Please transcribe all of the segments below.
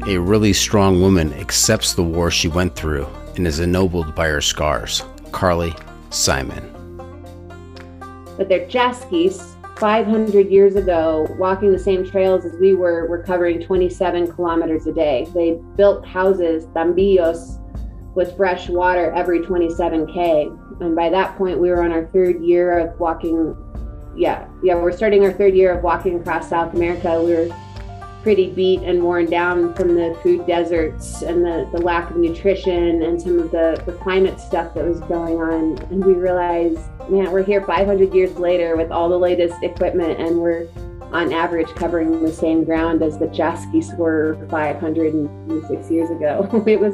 a really strong woman accepts the war she went through and is ennobled by her scars. Carly Simon. But they're Jaskies. 500 years ago, walking the same trails as we were covering 27 kilometers a day. They built houses, tambillos, with fresh water every 27K. And by that point, we were on our third year of walking. We're starting our third year of walking across South America. We were pretty beat and worn down from the food deserts and the lack of nutrition and some of the climate stuff that was going on. And we realized, man, we're here 500 years later with all the latest equipment, and we're on average covering the same ground as the Jaskies were 506 years ago. It was.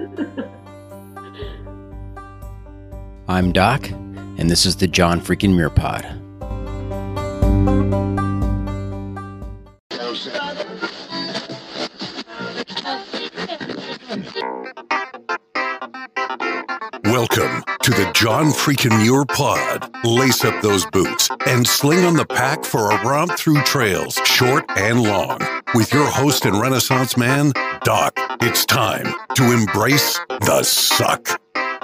I'm Doc, and this is the John freaking Muir Pod. Welcome to the John freaking Muir Pod. Lace up those boots and sling on the pack for a romp through trails, short and long. With your host and Renaissance man, Doc, it's time to embrace the suck.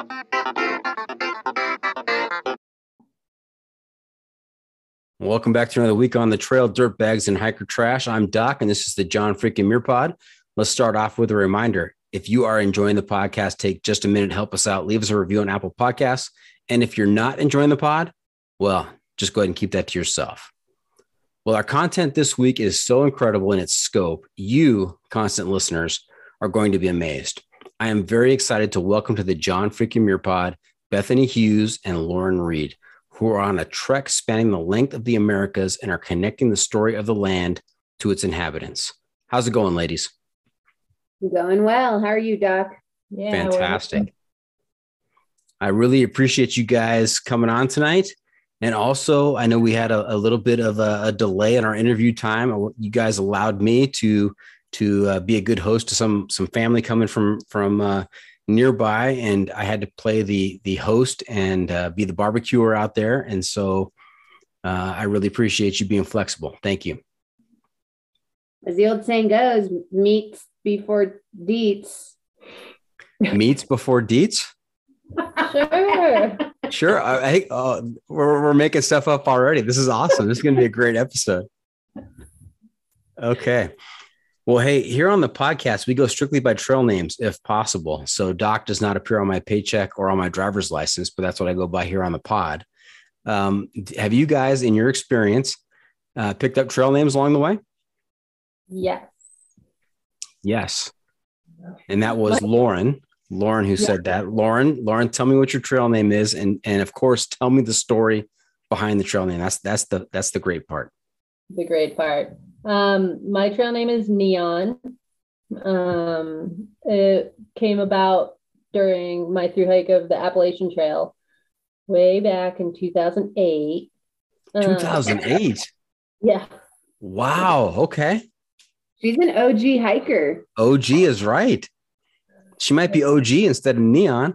Welcome back to another week on the trail, dirtbags and hiker trash. I'm Doc, and this is the John freaking Muir Pod. Let's start off with a reminder. If you are enjoying the podcast, take just a minute to help us out. Leave us a review on Apple Podcasts. And if you're not enjoying the pod, well, just go ahead and keep that to yourself. Well, our content this week is so incredible in its scope. You, constant listeners, are going to be amazed. I am very excited to welcome to the John freaking Muir Pod, Bethany Hughes and Lauren Reed, who are on a trek spanning the length of the Americas and are connecting the story of the land to its inhabitants. How's it going, ladies? Going well. How are you, Doc? Yeah, fantastic. I really appreciate you guys coming on tonight. And also, I know we had a little bit of a delay in our interview time. You guys allowed me to be a good host to some family coming from nearby, and I had to play the host and be the barbecuer out there. And so I really appreciate you being flexible. Thank you. As the old saying goes, meets before deets. Meets before deets? Sure. Sure. I think we're making stuff up already. This is awesome. This is going to be a great episode. Okay. Well, hey, here on the podcast, we go strictly by trail names if possible. So Doc does not appear on my paycheck or on my driver's license, but that's what I go by here on the pod. Have you guys, in your experience, picked up trail names along the way? Yes. Yes. And that was Lauren who said that. Lauren, tell me what your trail name is. And of course, tell me the story behind the trail name. That's the great part. The great part. My trail name is Neon. It came about during my through hike of the Appalachian Trail way back in 2008. 2008? Yeah. Wow. Okay. She's an OG hiker. OG is right. She might be OG instead of Neon.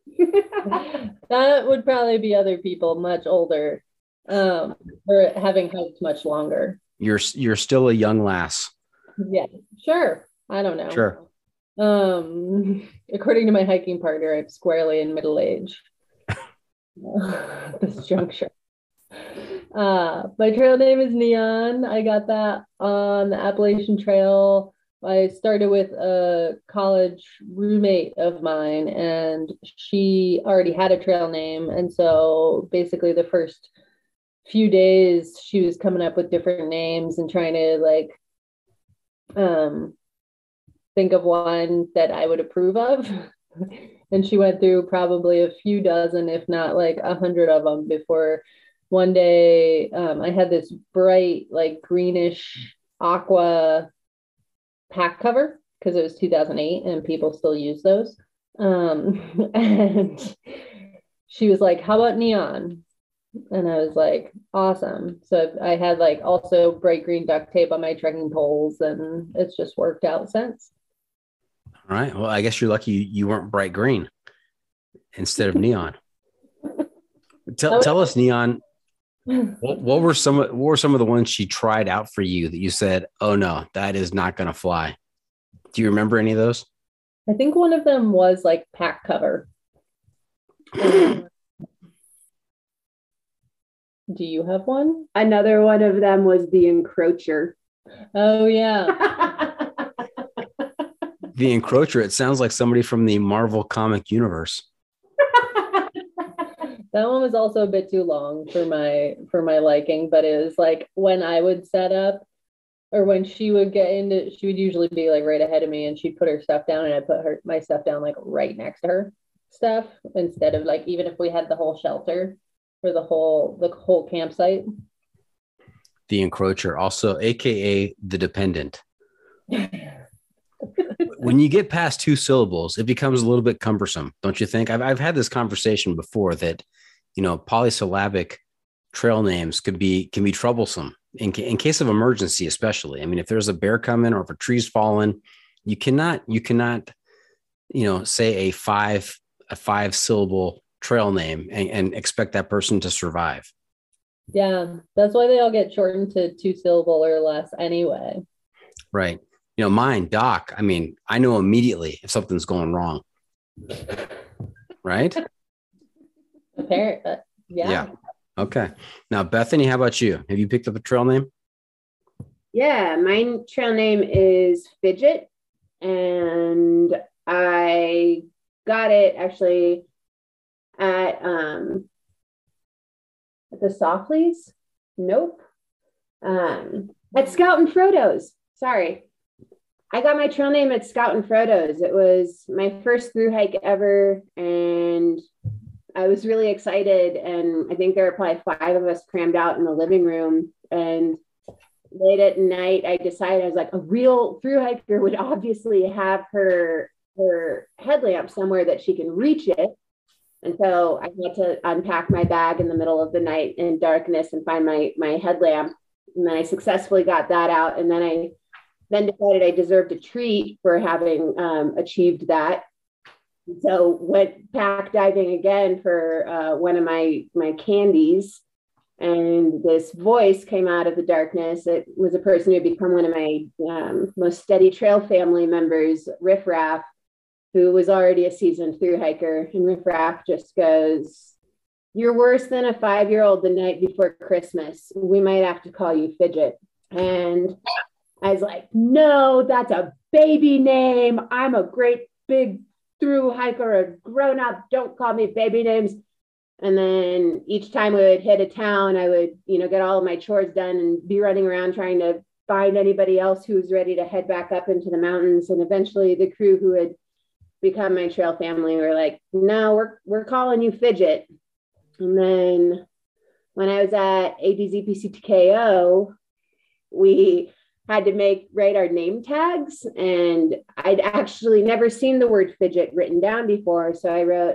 That would probably be other people much older, or having hiked much longer. You're still a young lass. Yeah, sure. I don't know. Sure. According to my hiking partner, I'm squarely in middle age. This juncture. My trail name is Neon. I got that on the Appalachian Trail. I started with a college roommate of mine, and she already had a trail name. And so basically the first few days she was coming up with different names and trying to think of one that I would approve of. And she went through probably a few dozen, if not 100 of them before one day I had this bright, greenish aqua pack cover because it was 2008 and people still use those. And she was like, how about Neon? And I was like, awesome. So I had also bright green duct tape on my trekking poles, and it's just worked out since. All right. Well, I guess you're lucky you weren't bright green instead of neon. Tell us, Neon, what were some of the ones she tried out for you that you said, oh no, that is not going to fly? Do you remember any of those? I think one of them was like pack cover. Do you have one? Another one of them was the Encroacher. Oh, yeah. The Encroacher. It sounds like somebody from the Marvel comic universe. That one was also a bit too long for my liking, but it was like when I would set up or when she would get into, she would usually be like right ahead of me and she'd put her stuff down and I'd put my stuff down like right next to her stuff instead of like, even if we had the whole shelter for the whole campsite. The Encroacher, also AKA the Dependent. When you get past 2 syllables, it becomes a little bit cumbersome, don't you think? I've had this conversation before that, polysyllabic trail names can be troublesome in case of emergency, especially. I mean, if there's a bear coming or if a tree's fallen, you cannot, say a 5-syllable trail name and expect that person to survive. Yeah, that's why they all get shortened to 2-syllable or less anyway. Right. Mine, Doc, I mean, I know immediately if something's going wrong. Right? Apparently, yeah. Okay. Now, Bethany, how about you? Have you picked up a trail name? Yeah, my trail name is Fidget, and I got it actually at the Softleys. Nope. At Scout and Frodo's. Sorry. I got my trail name at Scout and Frodo's. It was my first through hike ever, and I was really excited. And I think there were probably 5 of us crammed out in the living room. And late at night, I decided, I was like, a real through hiker would obviously have her headlamp somewhere that she can reach it. And so I had to unpack my bag in the middle of the night in darkness and find my headlamp. And then I successfully got that out. And then I decided I deserved a treat for having achieved that. So went pack diving again for one of my candies. And this voice came out of the darkness. It was a person who had become one of my most steady trail family members, Riff Raff, who was already a seasoned through hiker. And Riff Raff just goes, "You're worse than a 5-year-old the night before Christmas. We might have to call you Fidget." And I was like, "No, that's a baby name. I'm a great big through hiker, a grown up. Don't call me baby names." And then each time we would hit a town, I would, get all of my chores done and be running around trying to find anybody else who was ready to head back up into the mountains. And eventually the crew who had become my trail family were like, "No, we're calling you Fidget." And then when I was at ADZPCTKO, we had to write our name tags, and I'd actually never seen the word fidget written down before. So I wrote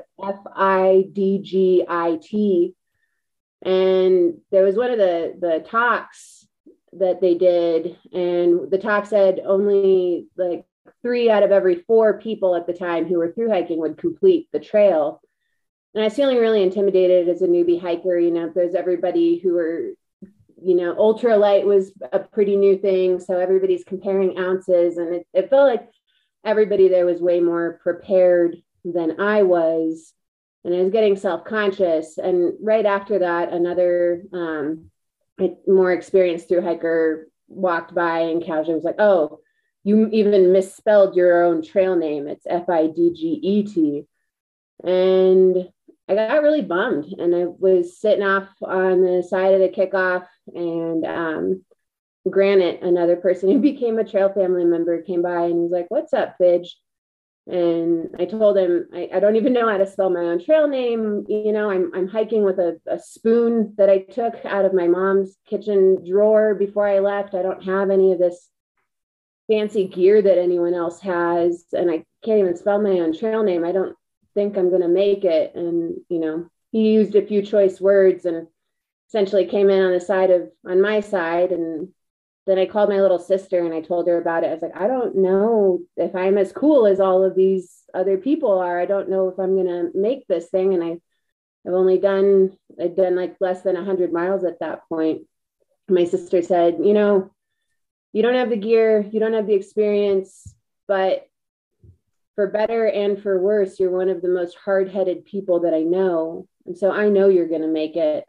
FIDGIT. And there was one of the talks that they did, and the talk said only like 3 out of every 4 people at the time who were through hiking would complete the trail. And I was feeling really intimidated as a newbie hiker. There's everybody who were, ultralight was a pretty new thing. So everybody's comparing ounces, and it felt like everybody there was way more prepared than I was. And I was getting self-conscious. And right after that, another more experienced through hiker walked by and casually was like, "Oh, you even misspelled your own trail name. It's FIDGET." And I got really bummed, and I was sitting off on the side of the kickoff, and Granite, another person who became a trail family member, came by and was like, "What's up, Fidge?" And I told him, I don't even know how to spell my own trail name. I'm hiking with a spoon that I took out of my mom's kitchen drawer before I left. I don't have any of this fancy gear that anyone else has, and I can't even spell my own trail name. I don't think I'm going to make it. And, he used a few choice words and essentially came in on my side. And then I called my little sister and I told her about it. I was like, "I don't know if I'm as cool as all of these other people are. I don't know if I'm going to make this thing." And I'd done like less than 100 miles at that point. My sister said, "You don't have the gear, you don't have the experience. but for better and for worse, you're one of the most hard-headed people that I know. And so I know you're going to make it.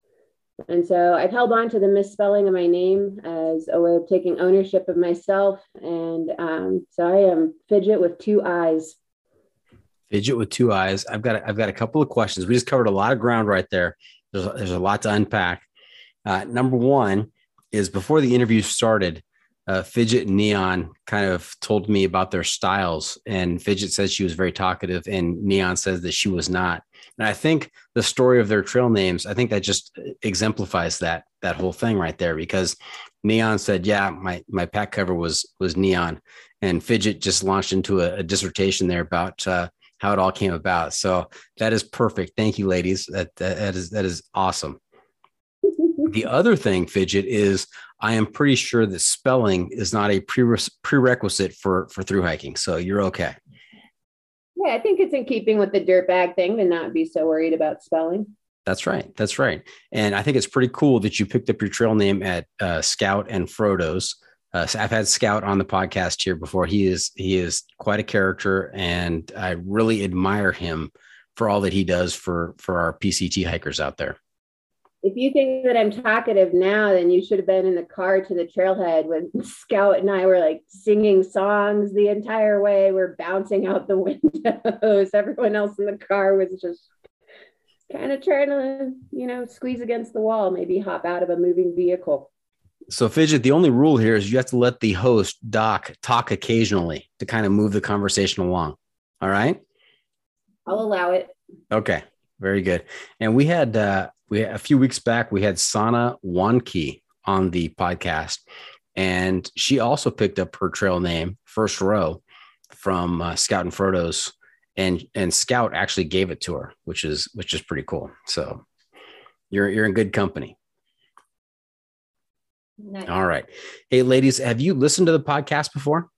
And so I've held on to the misspelling of my name as a way of taking ownership of myself. And so I am Fidget with 2 eyes. Fidget with 2 eyes. I've got a couple of questions. We just covered a lot of ground right there. There's a lot to unpack. Number one is, before the interview started, Fidget and Neon kind of told me about their styles, and Fidget says she was very talkative and Neon says that she was not. And I think the story of their trail names, I think that just exemplifies that whole thing right there, because Neon said, yeah, my pack cover was Neon, and Fidget just launched into a dissertation there about how it all came about. So that is perfect. Thank you, ladies. That is awesome. The other thing, Fidget, is I am pretty sure that spelling is not a prerequisite for through hiking. So you're okay. Yeah, I think it's in keeping with the dirt bag thing to not be so worried about spelling. That's right. That's right. And I think it's pretty cool that you picked up your trail name at Scout and Frodo's. So I've had Scout on the podcast here before. He is quite a character, and I really admire him for all that he does for our PCT hikers out there. If you think that I'm talkative now, then you should have been in the car to the trailhead when Scout and I were like singing songs the entire way. We're bouncing out the windows. Everyone else in the car was just kind of trying to, squeeze against the wall, maybe hop out of a moving vehicle. So, Fidget, the only rule here is you have to let the host, Doc, talk occasionally to kind of move the conversation along. All right? I'll allow it. Okay. Very good. And we had a few weeks back, we had Sana Wanki on the podcast, and she also picked up her trail name, First Row, from Scout and Frodo's, and Scout actually gave it to her, which is pretty cool. So you're in good company. Nice. All right. Hey, ladies, have you listened to the podcast before?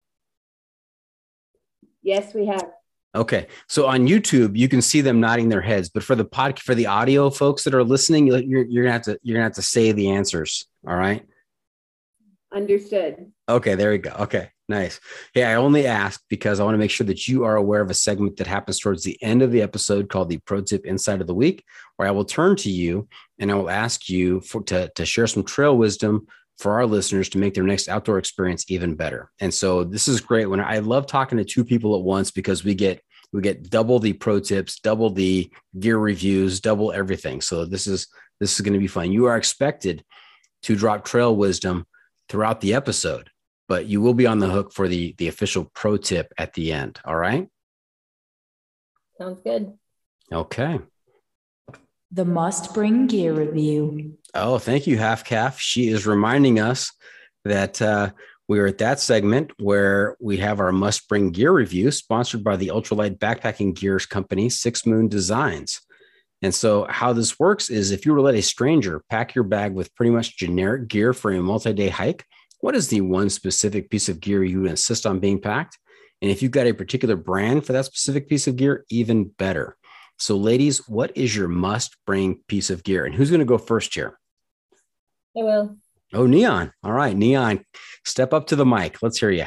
Yes, we have. Okay. So on YouTube, you can see them nodding their heads, but for the audio folks that are listening, you're gonna have to say the answers. All right. Understood. Okay. There we go. Okay. Nice. Hey, I only ask because I want to make sure that you are aware of a segment that happens towards the end of the episode called the Pro Tip Insight of the Week, where I will turn to you and I will ask you to share some trail wisdom for our listeners to make their next outdoor experience even better. And so this is great. When I love talking to two people at once, because we get double the pro tips, double the gear reviews, double everything. So this is going to be fun. You are expected to drop trail wisdom throughout the episode, but you will be on the hook for the official pro tip at the end. All right. Sounds good. Okay. The must bring gear review. Oh, thank you, Half Calf. She is reminding us that we are at that segment where we have our must bring gear review, sponsored by the ultralight backpacking gears company, Six Moon Designs. And so how this works is, if you were to let a stranger pack your bag with pretty much generic gear for a multi-day hike, what is the one specific piece of gear you would insist on being packed? And if you've got a particular brand for that specific piece of gear, even better. So ladies, what is your must bring piece of gear? And who's going to go first here? I will. Oh, Neon. All right, Neon, step up to the mic. Let's hear you.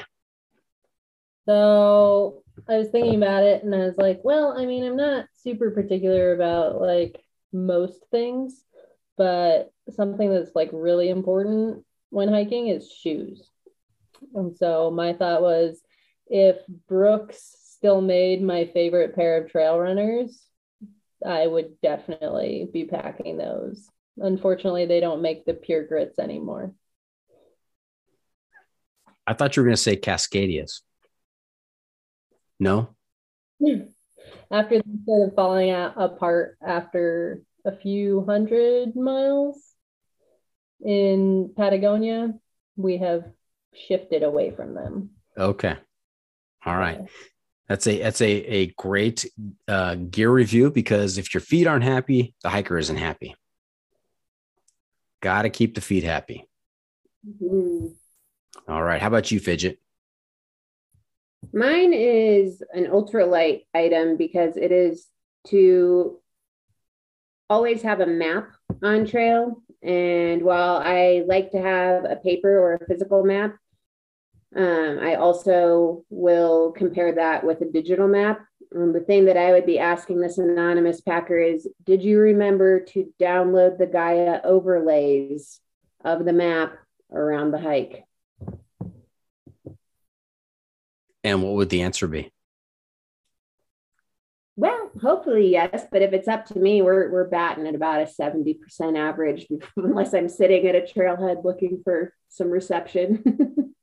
So I was thinking about it and I was like, well, I mean, I'm not super particular about like most things, but something that's like really important when hiking is shoes. And so my thought was, if Brooks still made my favorite pair of trail runners, I would definitely be packing those. Unfortunately, they don't make the Pure Grits anymore. I thought you were going to say Cascadias. No? After they started falling apart after a few 100 miles in Patagonia, we have shifted away from them. Okay. All right. That's a great gear review, because if your feet aren't happy, the hiker isn't happy. Got to keep the feet happy. Mm-hmm. All right. How about you, Fidget? Mine is an ultralight item, because it is to always have a map on trail. And while I like to have a paper or a physical map, I also will compare that with a digital map. The thing that I would be asking this anonymous packer is, did you remember to download the Gaia overlays of the map around the hike? And what would the answer be? Well, hopefully yes, but if it's up to me, we're batting at about a 70% average, unless I'm sitting at a trailhead looking for some reception.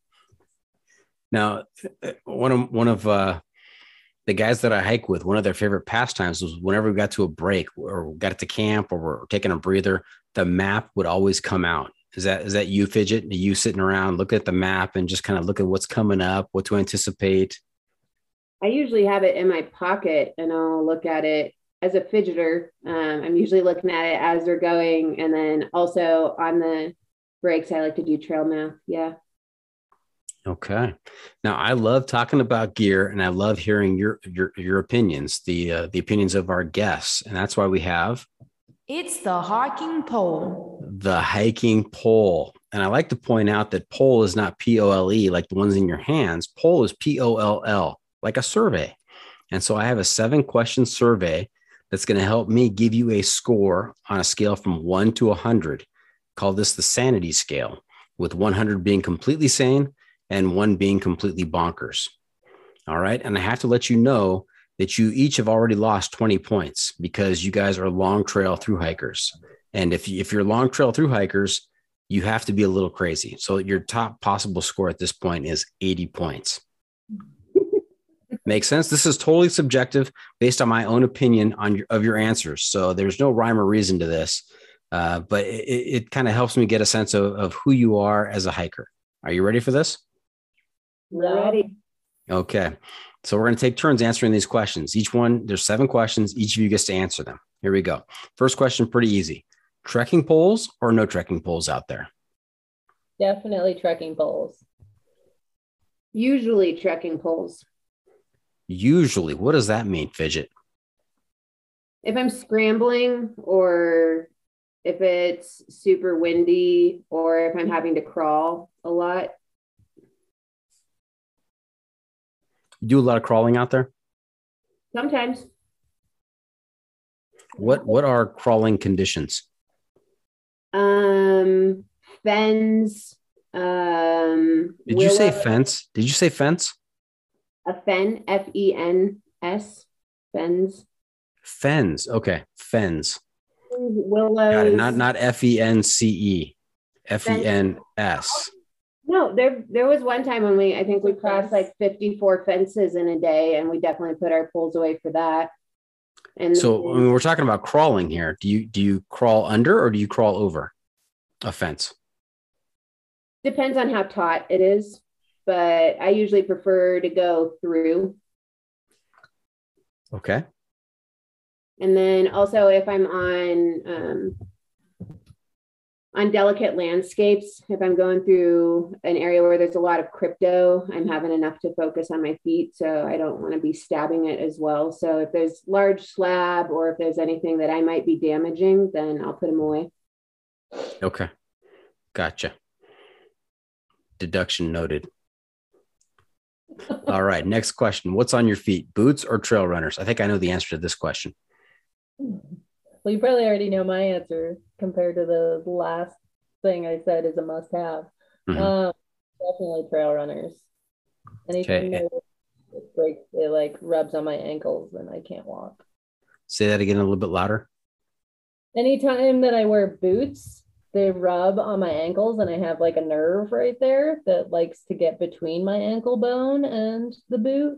Now, one of the guys that I hike with, one of their favorite pastimes was whenever we got to a break or got to camp or we're taking a breather, the map would always come out. Is that you, Fidget? Are you sitting around looking at the map and just kind of look at what's coming up, what to anticipate? I usually have it in my pocket and I'll look at it as a fidgeter. I'm usually looking at it as they're going. And then also on the breaks, I like to do trail math. Yeah. Okay. Now I love talking about gear and I love hearing your opinions, the opinions of our guests. And that's why we have It's the hiking pole. the hiking pole. And I like to point out that pole is not POLE like the ones in your hands. Pole is POLL, like a survey. And so I have a 7-question survey that's going to help me give you a score on a scale from 1 to 100. Call this the sanity scale, with 100 being completely sane and 1 being completely bonkers. All right. And I have to let you know that you each have already lost 20 points because you guys are long trail through hikers. And if you're long trail through hikers, you have to be a little crazy. So your top possible score at this point is 80 points. Makes sense? This is totally subjective based on my own opinion of your answers. So there's no rhyme or reason to this, but it kind of helps me get a sense of who you are as a hiker. Are you ready for this? We're ready. Okay. So we're going to take turns answering these questions. Each one, there's 7 questions. Each of you gets to answer them. Here we go. First question, pretty easy. Trekking poles or no trekking poles out there? Definitely trekking poles. Usually trekking poles. Usually. What does that mean, Fidget? If I'm scrambling or if it's super windy or if I'm having to crawl a lot. You do a lot of crawling out there? Sometimes. What are crawling conditions? Fens. Did you say fence? Did you say fence? A fen, Fens. Fens. Fens. Okay. Fens. Willows. Got it. Not FENCE. FENS. No, there was one time when I think we crossed like 54 fences in a day, and we definitely put our poles away for that. And so I mean, we're talking about crawling here. Do you crawl under or do you crawl over a fence? Depends on how taut it is, but I usually prefer to go through. Okay. And then also if I'm on delicate landscapes, if I'm going through an area where there's a lot of crypto, I'm having enough to focus on my feet. So I don't want to be stabbing it as well. So if there's large slab or if there's anything that I might be damaging, then I'll put them away. Okay. Gotcha. Deduction noted. All right. Next question. What's on your feet, boots or trail runners? I think I know the answer to this question. Well, you probably already know my answer compared to the last thing I said is a must-have. Mm-hmm. Definitely trail runners. Anything that breaks, it like rubs on my ankles and I can't walk. Say that again a little bit louder. Anytime that I wear boots, they rub on my ankles and I have like a nerve right there that likes to get between my ankle bone and the boot.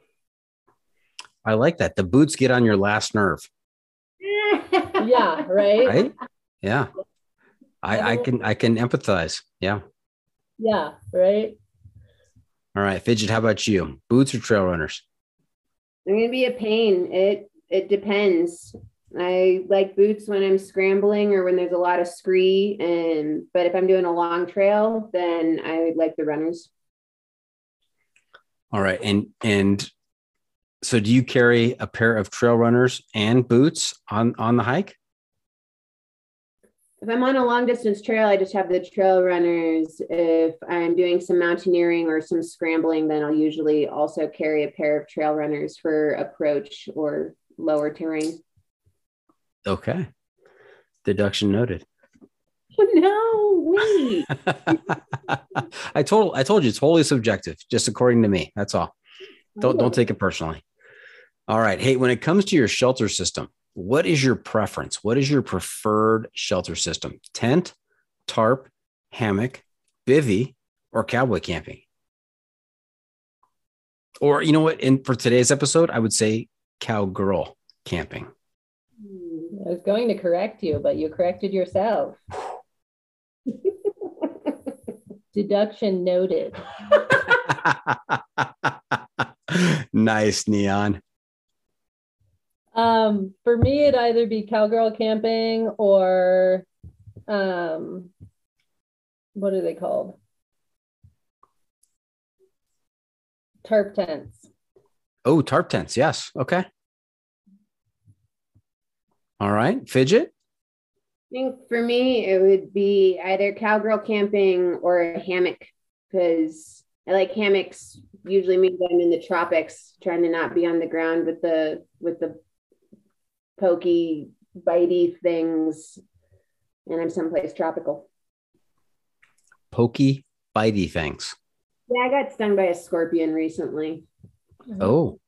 I like that. The boots get on your last nerve. Yeah, right? Yeah. I can empathize. Yeah. Yeah, right. All right, Fidget, how about you? Boots or trail runners? I'm gonna be a pain. It depends. I like boots when I'm scrambling or when there's a lot of scree, but if I'm doing a long trail, then I like the runners. All right, and so do you carry a pair of trail runners and boots on the hike? If I'm on a long distance trail, I just have the trail runners. If I'm doing some mountaineering or some scrambling, then I'll usually also carry a pair of trail runners for approach or lower terrain. Okay. Deduction noted. No, wait. I told you it's wholly subjective, just according to me. That's all. Don't take it personally. All right. Hey, when it comes to your shelter system, what is your preference? What is your preferred shelter system? Tent, tarp, hammock, bivvy, or cowboy camping? Or you know what? For today's episode, I would say cowgirl camping. I was going to correct you, but you corrected yourself. Deduction noted. Nice, Neon. For me, it'd either be cowgirl camping or what are they called? Tarp tents. Oh, tarp tents. Yes. Okay. All right. Fidget? I think for me, it would be either cowgirl camping or a hammock, because I like hammocks. Usually means I'm in the tropics, trying to not be on the ground with the pokey, bitey things, and I'm someplace tropical. Pokey, bitey things. Yeah, I got stung by a scorpion recently. Oh,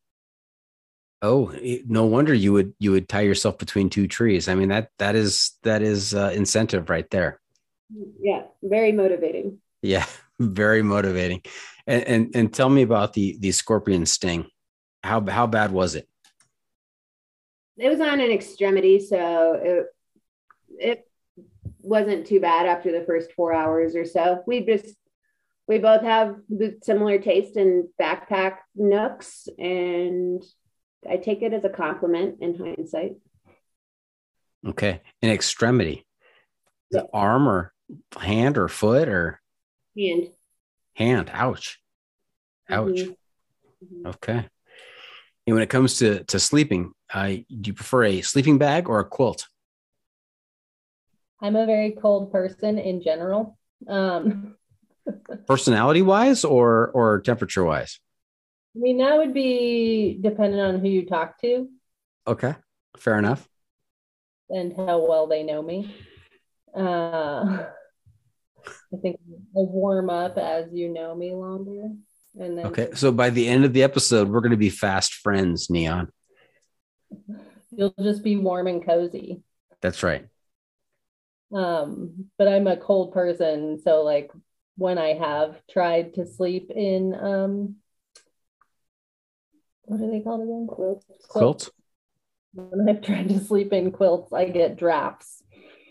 no wonder you would tie yourself between two trees. I mean, that is incentive right there. Yeah, very motivating. Yeah, very motivating. And tell me about the scorpion sting. How bad was it? It was on an extremity, so it wasn't too bad after the first 4 hours or so. We both have the similar taste in backpack nooks, and I take it as a compliment in hindsight. Okay. An extremity. The arm or hand or foot or hand. Ouch. Mm-hmm. Okay. And when it comes to sleeping, do you prefer a sleeping bag or a quilt? I'm a very cold person in general. Personality wise or temperature wise? I mean, that would be dependent on who you talk to. Okay. Fair enough. And how well they know me. I think I'll warm up as you know me longer. And then okay. So by the end of the episode, we're going to be fast friends, Neon. You'll just be warm and cozy. That's right. But I'm a cold person. So like when I have tried to sleep in, what are they called again? Quilts. When I've tried to sleep in quilts, I get drafts.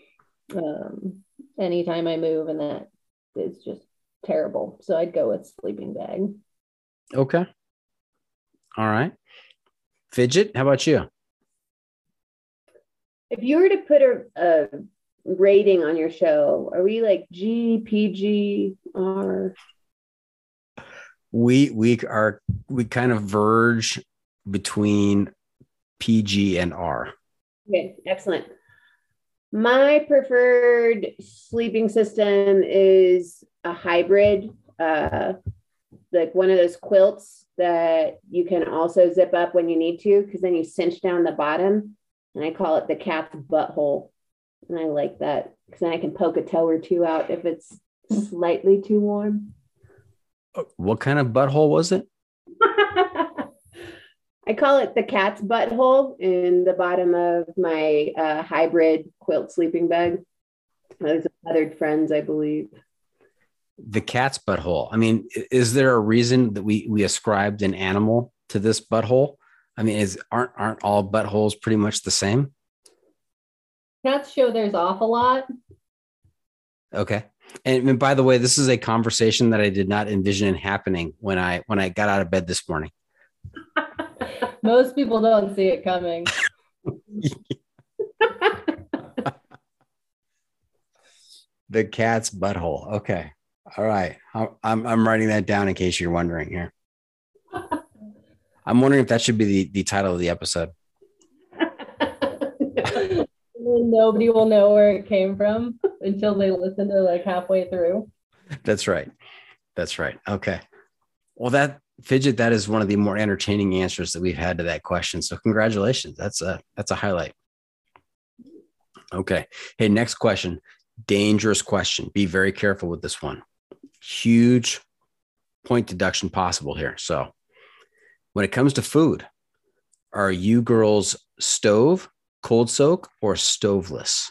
Anytime I move, and that is just terrible. So I'd go with sleeping bag. Okay. All right. Fidget, how about you? If you were to put a rating on your show, are we like G, PG, R? We kind of verge between PG and R. Okay, excellent. My preferred sleeping system is a hybrid, like one of those quilts that you can also zip up when you need to, because then you cinch down the bottom, and I call it the cat's butthole. And I like that because then I can poke a toe or two out if it's slightly too warm. What kind of butthole was it? I call it the cat's butthole in the bottom of my hybrid quilt sleeping bag. Those are feathered friends, I believe. The cat's butthole. I mean, is there a reason that we ascribed an animal to this butthole? I mean, aren't all buttholes pretty much the same? Cats show theirs off a lot. Okay. And by the way, this is a conversation that I did not envision happening when I got out of bed this morning. Most people don't see it coming. The cat's butthole. Okay. All right. I'm writing that down in case you're wondering here. I'm wondering if that should be the title of the episode. And nobody will know where it came from until they listen to like halfway through. That's right. That's right. Okay. Well, that Fidget, that is one of the more entertaining answers that we've had to that question. So congratulations. That's a highlight. Okay. Hey, next question. Dangerous question. Be very careful with this one. Huge point deduction possible here. So when it comes to food, are you girls stove, cold soak, or stoveless?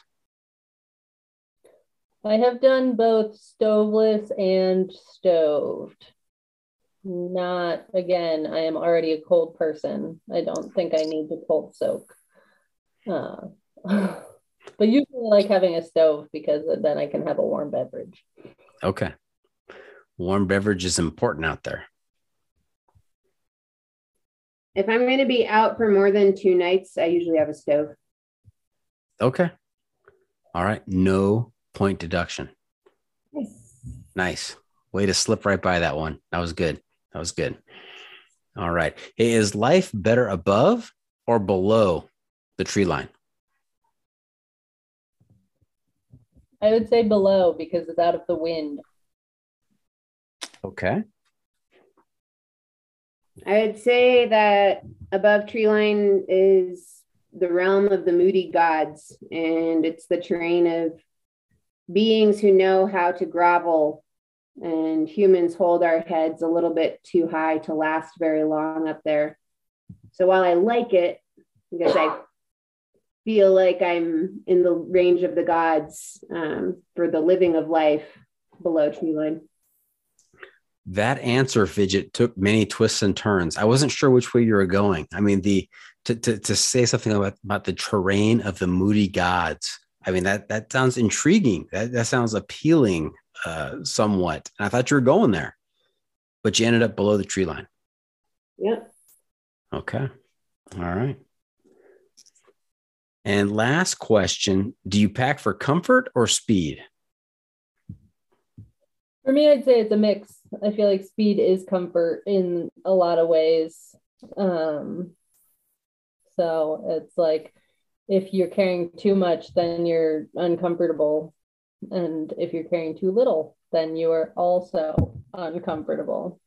I have done both stoveless and stoved. Not again, I am already a cold person. I don't think I need to cold soak. But usually I like having a stove because then I can have a warm beverage. Okay. Warm beverage is important out there. If I'm going to be out for more than 2 nights, I usually have a stove. Okay. All right. No point deduction. Nice. Way to slip right by that one. That was good. That was good. All right. Hey, is life better above or below the tree line? I would say below because it's out of the wind. Okay. I would say that above tree line is the realm of the moody gods, and it's the terrain of beings who know how to grovel, and humans hold our heads a little bit too high to last very long up there. So while I like it, because I feel like I'm in the range of the gods for the living of life below tree line. That answer, Fidget, took many twists and turns. I wasn't sure which way you were going. I mean, to say something about the terrain of the moody gods. I mean, that sounds intriguing. That sounds appealing somewhat. And I thought you were going there, but you ended up below the tree line. Yep. Okay. All right. And last question, do you pack for comfort or speed? For me, I'd say it's a mix. I feel like speed is comfort in a lot of ways. So it's like if you're carrying too much, then you're uncomfortable. And if you're carrying too little, then you are also uncomfortable.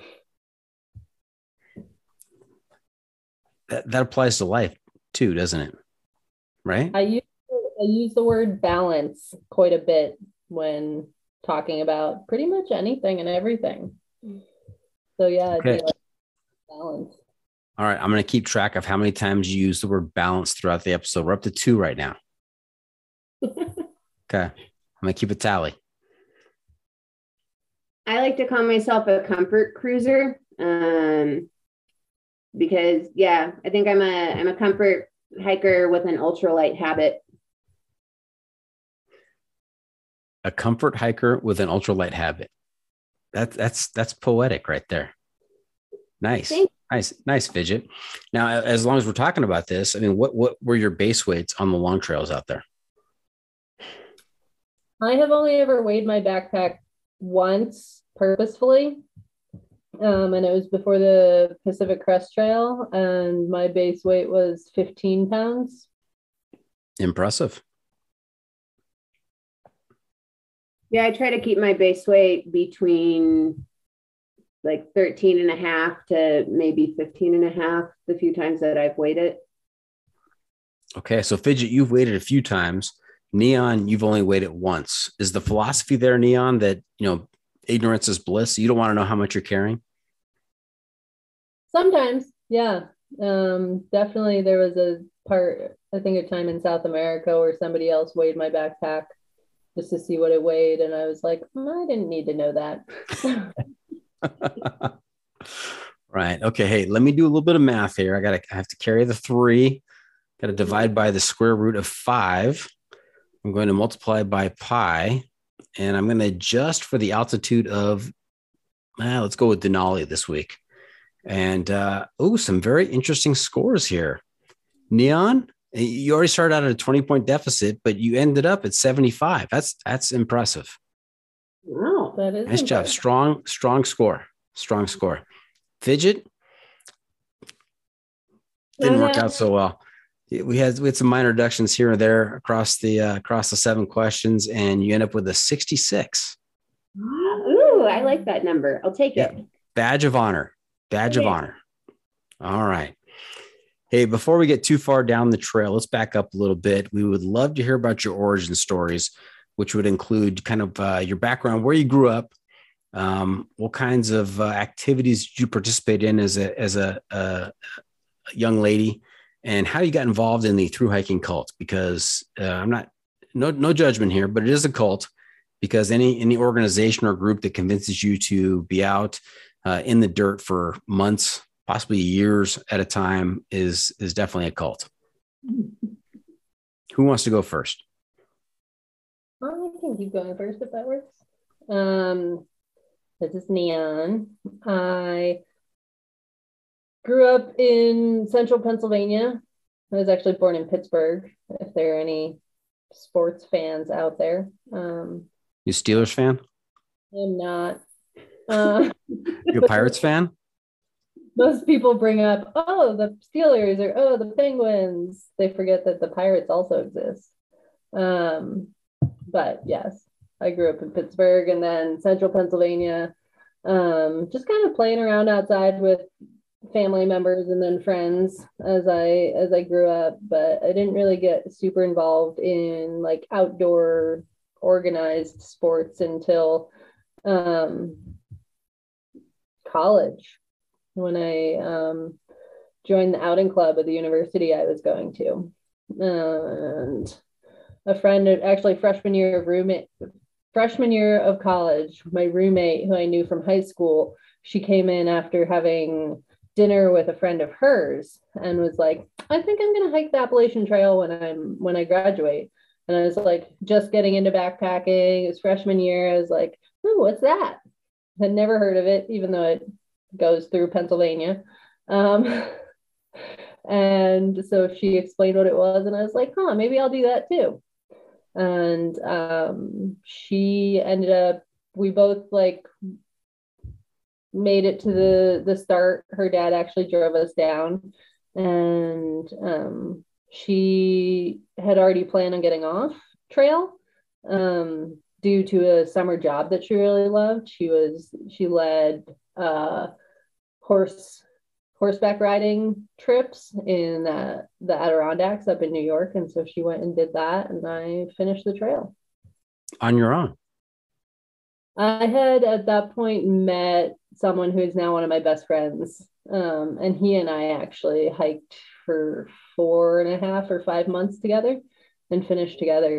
That applies to life too, doesn't it? Right? I use the word balance quite a bit when talking about pretty much anything and everything. So yeah, Okay. I'd be like balance. All right. I'm going to keep track of how many times you use the word balance throughout the episode. We're up to 2 right now. Okay. I'm going to keep a tally. I like to call myself a comfort cruiser because, yeah, I think I'm a comfort hiker with an ultralight habit. A comfort hiker with an ultralight habit. That's poetic right there. Nice. Nice, Fidget. Now, as long as we're talking about this, I mean, what were your base weights on the long trails out there? I have only ever weighed my backpack once purposefully. And it was before the Pacific Crest Trail, and my base weight was 15 pounds. Impressive. Yeah, I try to keep my base weight between like 13 and a half to maybe 15 and a half the few times that I've weighed it. Okay, so Fidget, you've weighed it a few times. Neon, you've only weighed it once. Is the philosophy there, Neon, that, ignorance is bliss? You don't want to know how much you're carrying? Sometimes, yeah. Definitely there was a time in South America where somebody else weighed my backpack just to see what it weighed. And I was like, I didn't need to know that. Right. Okay. Hey, let me do a little bit of math here. I have to carry the 3, got to divide by the square root of 5. I'm going to multiply by pi, and I'm going to adjust for the altitude of, let's go with Denali this week. And, some very interesting scores here. Neon, you already started out at a 20-point deficit, but you ended up at 75. That's impressive. Wow. That is Nice job. Strong score. Strong score. Fidget didn't work out so well. We had some minor reductions here and there across the 7 questions, and you end up with a 66. Ooh, I like that number. I'll take it. Badge of honor. Badge of honor. All right. Hey, before we get too far down the trail, let's back up a little bit. We would love to hear about your origin stories, which would include kind of your background, where you grew up, what kinds of activities did you participate in as a young lady, and how you got involved in the thru hiking cult. Because I'm not, no judgment here, but it is a cult, because any organization or group that convinces you to be out in the dirt for months, possibly years at a time, is definitely a cult. Who wants to go first? I can keep going first if that works. This is Neon. I grew up in central Pennsylvania. I was actually born in Pittsburgh, if there are any sports fans out there. You Steelers fan? I'm not. You a Pirates fan? Most people bring up, oh, the Steelers, or oh, the Penguins. They forget that the Pirates also exist. But yes, I grew up in Pittsburgh and then central Pennsylvania, just kind of playing around outside with family members and then friends as I grew up. But I didn't really get super involved in like outdoor organized sports until college, when I joined the outing club at the university I was going to. And a friend, actually freshman year of college, my roommate who I knew from high school, she came in after having dinner with a friend of hers and was like, I think I'm going to hike the Appalachian Trail when I graduate. And I was like, just getting into backpacking. It was freshman year. I was like, ooh, what's that? Had never heard of it, even though it goes through Pennsylvania. And so she explained what it was, and I was like, maybe I'll do that too. And she ended up, we both like made it to the start. Her dad actually drove us down, and she had already planned on getting off trail due to a summer job that she really loved. She led horseback riding trips in the Adirondacks up in New York. And so she went and did that, and I finished the trail. On your own? I had at that point met someone who is now one of my best friends. And he and I actually hiked for 4.5 or 5 months together and finished together.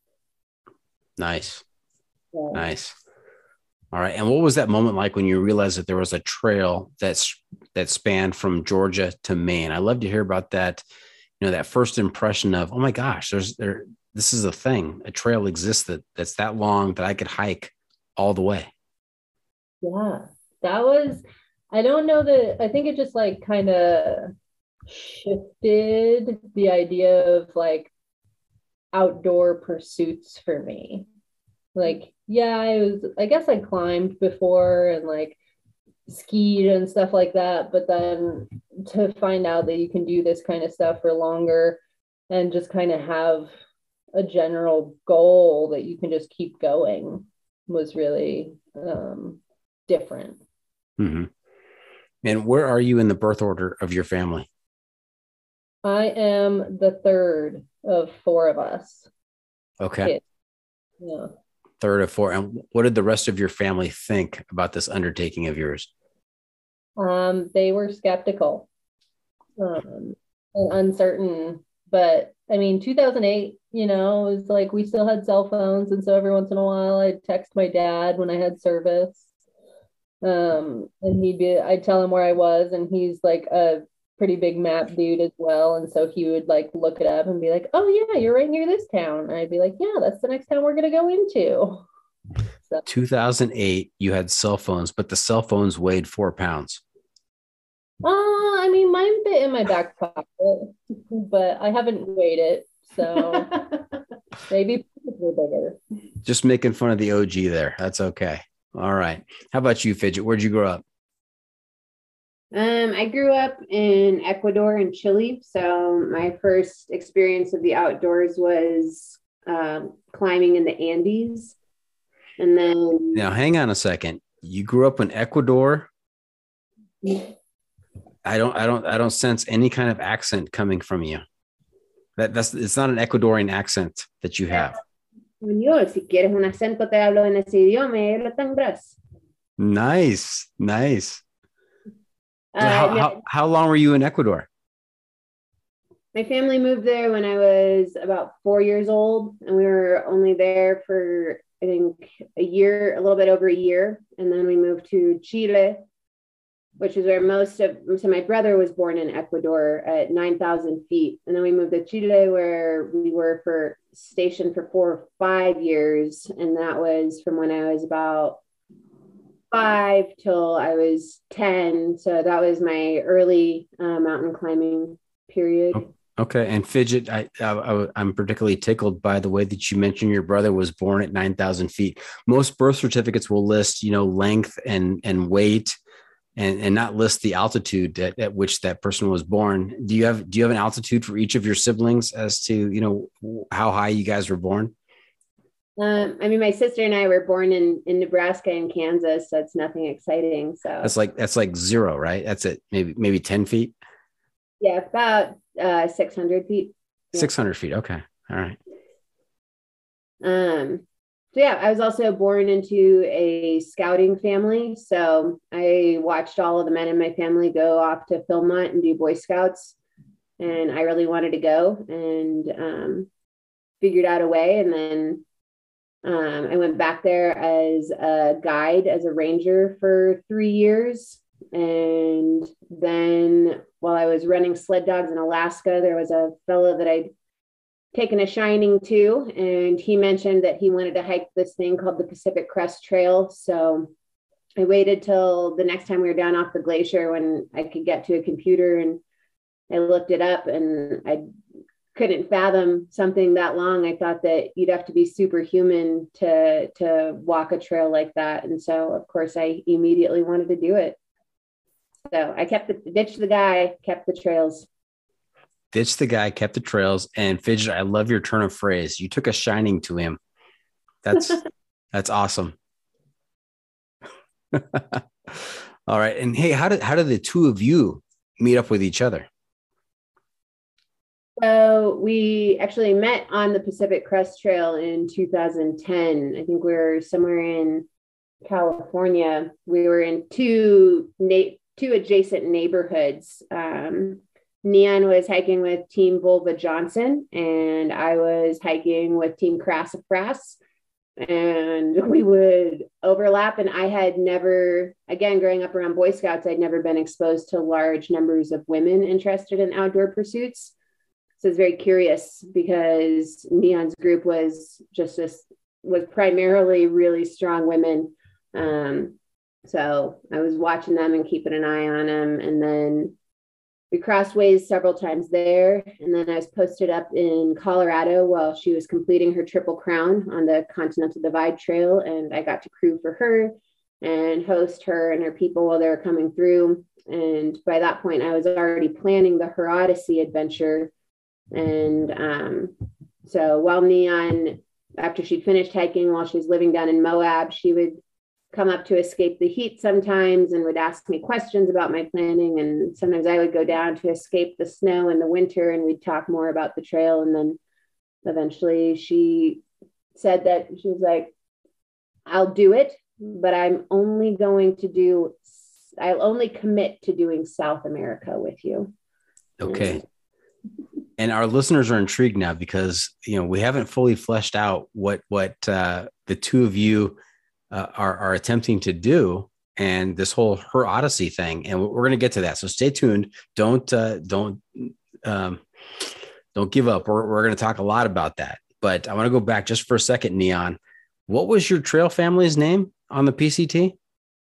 Nice. Yeah. Nice. All right. And what was that moment like when you realized that there was a trail that spanned from Georgia to Maine? I love to hear about that. That first impression of, oh my gosh, this is a thing. A trail exists that's that long that I could hike all the way. Yeah, that was, I don't know that, I think it just like kind of shifted the idea of like outdoor pursuits for me. Like, yeah, I guess I climbed before and like skied and stuff like that, but then to find out that you can do this kind of stuff for longer and just kind of have a general goal that you can just keep going was really different. Mm-hmm. And where are you in the birth order of your family? I am the third of 4 of us. Okay. Kids. Yeah. Third of 4. And what did the rest of your family think about this undertaking of yours? They were skeptical and uncertain. But I mean, 2008, it was like we still had cell phones. And so every once in a while, I'd text my dad when I had service. And I'd tell him where I was. And he's like a pretty big map dude as well. And so he would like look it up and be like, oh yeah, you're right near this town. And I'd be like, yeah, that's the next town we're going to go into. So. 2008, you had cell phones, but the cell phones weighed 4 pounds. I mean, mine fit in my back pocket, but I haven't weighed it. So maybe we're bigger. Just making fun of the OG there. That's okay. All right. How about you, Fidget? Where'd you grow up? I grew up in Ecuador and Chile. So my first experience of the outdoors was climbing in the Andes. And then Now, hang on a second. You grew up in Ecuador. I don't sense any kind of accent coming from you. It's not an Ecuadorian accent that you have. Yo, si quieres un acento, te hablo en ese idioma y lo tendrás. Nice. How long were you in Ecuador? My family moved there when I was about 4 years old, and we were only there for, I think, a year, a little bit over a year. And then we moved to Chile, which is where so my brother was born in Ecuador at 9,000 feet. And then we moved to Chile, where we were stationed for 4 or 5 years. And that was from when I was about 5 till I was 10. So that was my early mountain climbing period. Okay. And Fidget, I'm particularly tickled by the way that you mentioned your brother was born at 9,000 feet. Most birth certificates will list, length and weight and not list the altitude at which that person was born. Do you have an altitude for each of your siblings as to, how high you guys were born? My sister and I were born in Nebraska and Kansas, so it's nothing exciting. So that's like 0, right? That's it. Maybe 10 feet. Yeah, about 600 feet. Yeah. 600 feet. Okay. All right. So yeah, I was also born into a scouting family. So I watched all of the men in my family go off to Philmont and do Boy Scouts. And I really wanted to go and figured out a way. And then I went back there as a guide, as a ranger for 3 years. And then while I was running sled dogs in Alaska, there was a fellow that I'd taken a shining to, and he mentioned that he wanted to hike this thing called the Pacific Crest Trail. So I waited till the next time we were down off the glacier when I could get to a computer, and I looked it up, and I couldn't fathom something that long. I thought that you'd have to be superhuman to walk a trail like that. And so, of course, I immediately wanted to do it. So I ditched the guy, kept the trails. Ditched the guy, kept the trails. And Fidget, I love your turn of phrase. You took a shining to him. That's awesome. All right. And hey, how did the two of you meet up with each other? So we actually met on the Pacific Crest Trail in 2010. I think we were somewhere in California. We were in two adjacent neighborhoods. Neon was hiking with Team Volva Johnson, and I was hiking with Team Crassifrass, and we would overlap. And I had never, again, growing up around Boy Scouts, I'd never been exposed to large numbers of women interested in outdoor pursuits. So I was very curious because Neon's group was primarily really strong women. So I was watching them and keeping an eye on them. And then we crossed ways several times there. And then I was posted up in Colorado while she was completing her Triple Crown on the Continental Divide Trail. And I got to crew for her and host her and her people while they were coming through. And by that point, I was already planning the Her Odyssey adventure. And so while Neon, after she'd finished hiking, while she was living down in Moab, she would come up to escape the heat sometimes and would ask me questions about my planning. And sometimes I would go down to escape the snow in the winter, and we'd talk more about the trail. And then eventually she said that she was like, I'll do it, but I'll only commit to doing South America with you. Okay. And our listeners are intrigued now because, we haven't fully fleshed out what the two of you are attempting to do, and this whole Her Odyssey thing. And we're going to get to that. So stay tuned. Don't give up. We're going to talk a lot about that, but I want to go back just for a second. Neon, what was your trail family's name on the PCT?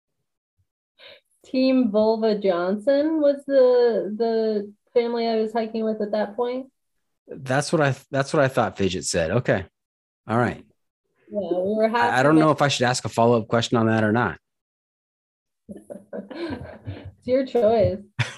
Team Volva Johnson was the family I was hiking with at that point. That's what I thought Fidget said. Okay. All right. Yeah, we were I don't know if I should ask a follow-up question on that or not. It's your choice.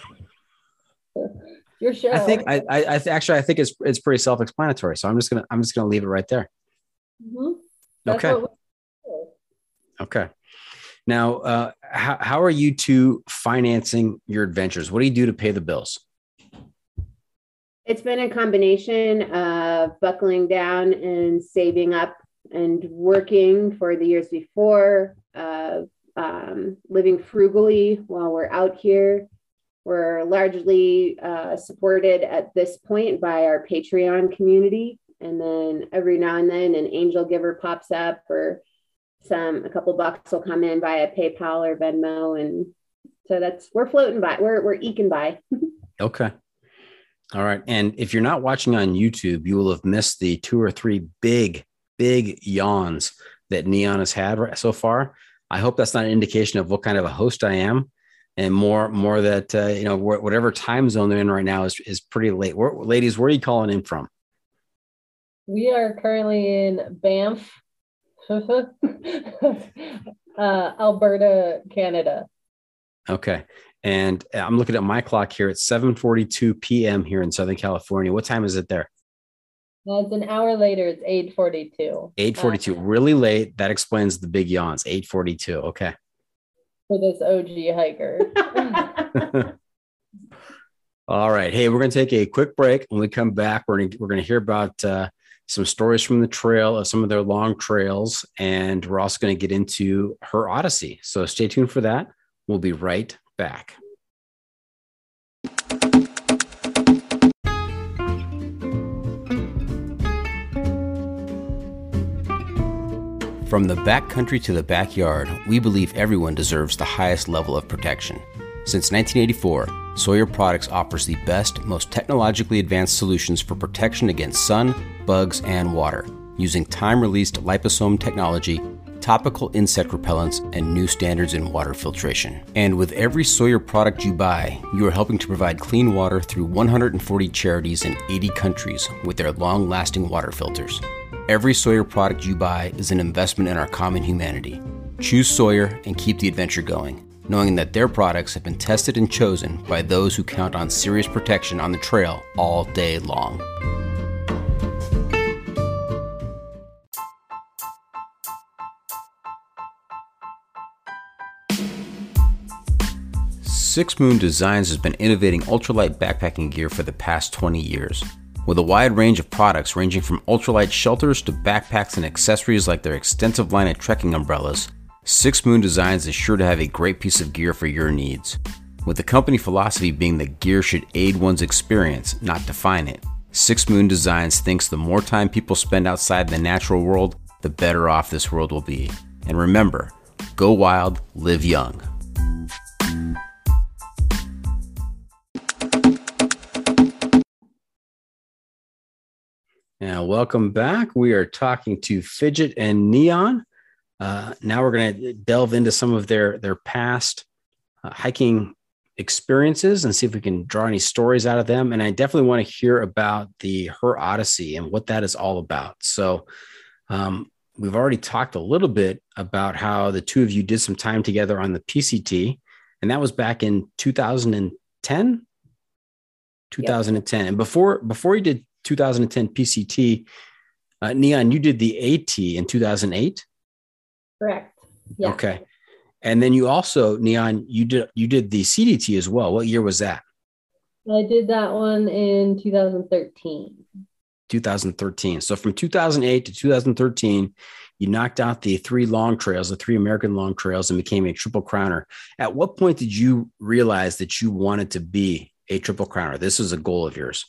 Your show. I think it's pretty self-explanatory. So I'm just gonna leave it right there. Mm-hmm. Okay. Okay. Now, how are you two financing your adventures? What do you do to pay the bills? It's been a combination of buckling down and saving up and working for the years before, living frugally while we're out here. We're largely supported at this point by our Patreon community. And then every now and then an angel giver pops up, or a couple bucks will come in via PayPal or Venmo. And so we're floating by, we're eking by. Okay. All right. And if you're not watching on YouTube, you will have missed the 2 or 3 big yawns that Neon has had so far. I hope that's not an indication of what kind of a host I am, and more that, whatever time zone they're in right now is pretty late. Ladies, where are you calling in from? We are currently in Banff, Alberta, Canada. Okay. And I'm looking at my clock here. It's 7:42 p.m. here in Southern California. What time is it there? It's an hour later. It's 8:42. 8:42. Really late. That explains the big yawns. 8:42. Okay. For this OG hiker. All right. Hey, we're going to take a quick break. When we come back, we're going to hear about some stories from the trail, of some of their long trails, and we're also going to get into her Odyssey. So stay tuned for that. We'll be right back. From the backcountry to the backyard, we believe everyone deserves the highest level of protection. Since 1984, Sawyer Products offers the best, most technologically advanced solutions for protection against sun, bugs, and water, using time-released liposome technology, topical insect repellents, and new standards in water filtration. And with every Sawyer product you buy, you are helping to provide clean water through 140 charities in 80 countries with their long-lasting water filters. Every Sawyer product you buy is an investment in our common humanity. Choose Sawyer and keep the adventure going, knowing that their products have been tested and chosen by those who count on serious protection on the trail all day long. Six Moon Designs has been innovating ultralight backpacking gear for the past 20 years. With a wide range of products ranging from ultralight shelters to backpacks and accessories like their extensive line of trekking umbrellas, Six Moon Designs is sure to have a great piece of gear for your needs. With the company philosophy being that gear should aid one's experience, not define it, Six Moon Designs thinks the more time people spend outside the natural world, the better off this world will be. And remember, go wild, live young. Now, welcome back. We are talking to Fidget and Neon. Now we're going to delve into some of their past hiking experiences and see if we can draw any stories out of them. And I definitely want to hear about her Odyssey and what that is all about. So we've already talked a little bit about how the two of you did some time together on the PCT, and that was back in 2010. 2010. Yep. And before you did 2010 PCT, Neon, you did the AT in 2008. Correct. Yeah. Okay. And then you also, Neon, you did the CDT as well. What year was that? I did that one in 2013. 2013. So from 2008 to 2013, you knocked out the 3 long trails, the 3 American long trails, and became a triple crowner. At what point did you realize that you wanted to be a triple crowner? This is a goal of yours.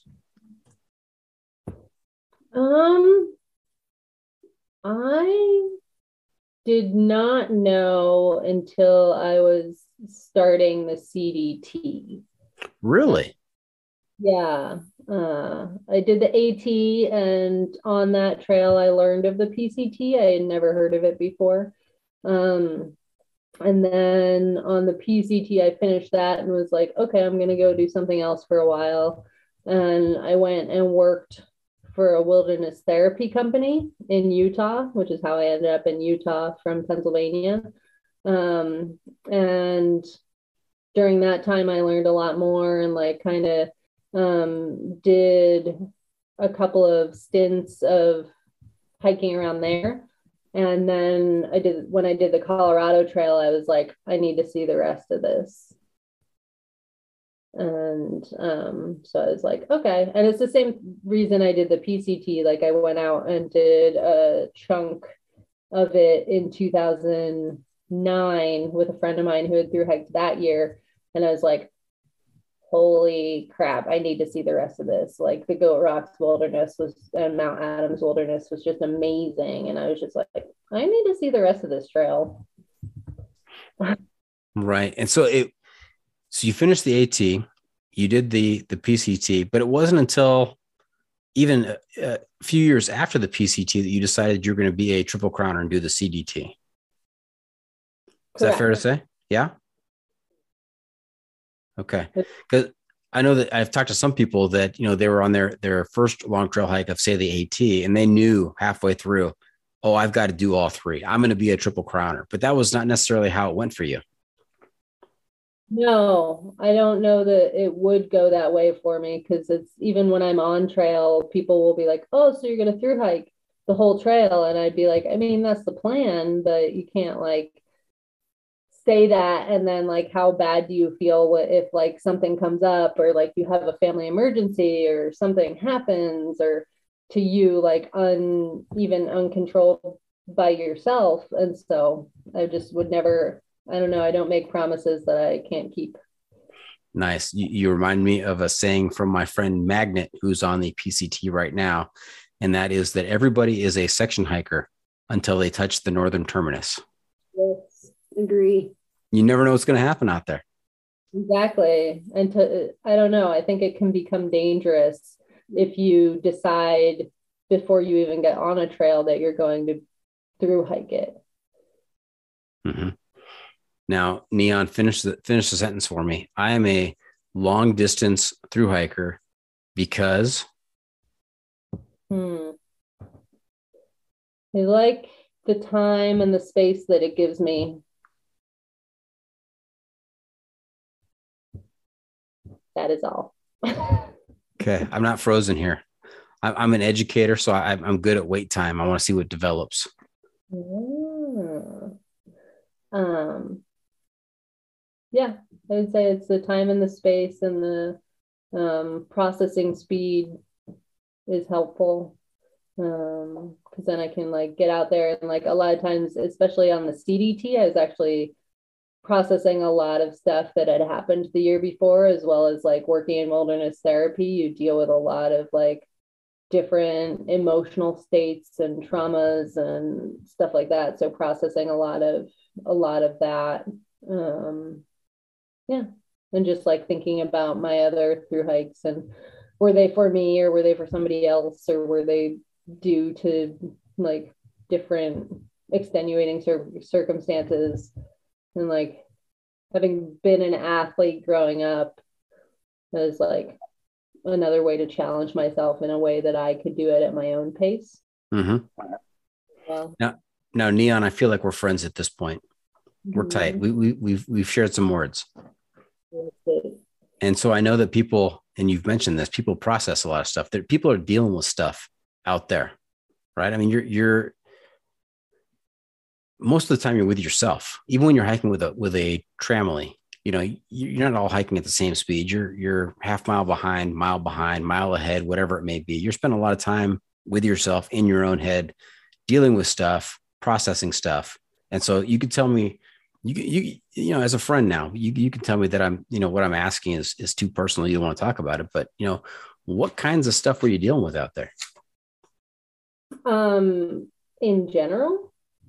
I did not know until I was starting the CDT. Really? Yeah. I did the AT, and on that trail, I learned of the PCT. I had never heard of it before. And then on the PCT, I finished that and was like, okay, I'm going to go do something else for a while. And I went and worked for a wilderness therapy company in Utah, which is how I ended up in Utah from Pennsylvania. And during that time, I learned a lot more and like kind of did a couple of stints of hiking around there. And then when I did the Colorado Trail, I was like, I need to see the rest of this. And so I was like, okay. And it's the same reason I did the PCT. Like I went out and did a chunk of it in 2009 with a friend of mine who had thru hiked that year. And I was like, holy crap, I need to see the rest of this. Like the Goat Rocks Wilderness and Mount Adams Wilderness was just amazing. And I was just like, I need to see the rest of this trail. Right. And so you finished the AT, you did the PCT, but it wasn't until even a few years after the PCT that you decided you're going to be a Triple Crowner and do the CDT. Is that fair to say? Yeah. Okay. Because I know that I've talked to some people that, they were on their first long trail hike of, say, the AT, and they knew halfway through, oh, I've got to do all three. I'm going to be a Triple Crowner. But that was not necessarily how it went for you. No, I don't know that it would go that way for me, because it's even when I'm on trail, people will be like, oh, so you're going to thru hike the whole trail. And I'd be like, I mean, that's the plan, but you can't like say that. And then like, how bad do you feel if like something comes up or like you have a family emergency or something happens or to you, like even uncontrolled by yourself. And so I just would never, I don't know. I don't make promises that I can't keep. Nice. You remind me of a saying from my friend Magnet, who's on the PCT right now. And that is that everybody is a section hiker until they touch the northern terminus. Yes, agree. You never know what's going to happen out there. Exactly. And I don't know. I think it can become dangerous if you decide before you even get on a trail that you're going to thru hike it. Mm-hmm. Now, Neon, finish the sentence for me. I am a long distance thru hiker because I like the time and the space that it gives me. That is all. Okay, I'm not frozen here. I'm an educator, so I'm good at wait time. I want to see what develops. Yeah, I would say it's the time and the space and the processing speed is helpful, because then I can like get out there and like a lot of times, especially on the CDT, I was actually processing a lot of stuff that had happened the year before, as well as like working in wilderness therapy. You deal with a lot of like different emotional states and traumas and stuff like that. So processing a lot of that. Yeah. And just like thinking about my other thru hikes and were they for me or were they for somebody else, or were they due to like different extenuating circumstances. And like having been an athlete growing up was like another way to challenge myself in a way that I could do it at my own pace. Mm-hmm. Now, Neon, I feel like we're friends at this point. We're tight. We've shared some words. And so I know that people, and you've mentioned this, people process a lot of stuff. That people are dealing with stuff out there, right? I mean, you're most of the time you're with yourself. Even when you're hiking with a tramily, you're not all hiking at the same speed. You're half mile behind, mile ahead, whatever it may be. You're spending a lot of time with yourself in your own head, dealing with stuff, processing stuff. And so you could tell me, you as a friend now, you can tell me that I'm, what I'm asking is too personal. You don't want to talk about it, but what kinds of stuff were you dealing with out there? In general,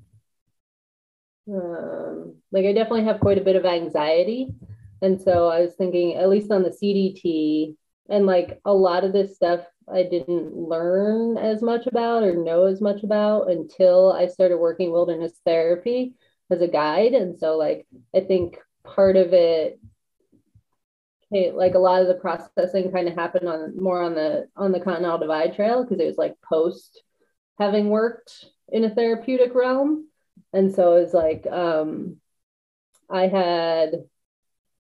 like I definitely have quite a bit of anxiety. And so I was thinking, at least on the CDT, and like a lot of this stuff I didn't learn as much about or know as much about until I started working wilderness therapy as a guide. And so like I think part of it, like a lot of the processing kind of happened on the Continental Divide Trail, because it was like post having worked in a therapeutic realm. And so it's like I had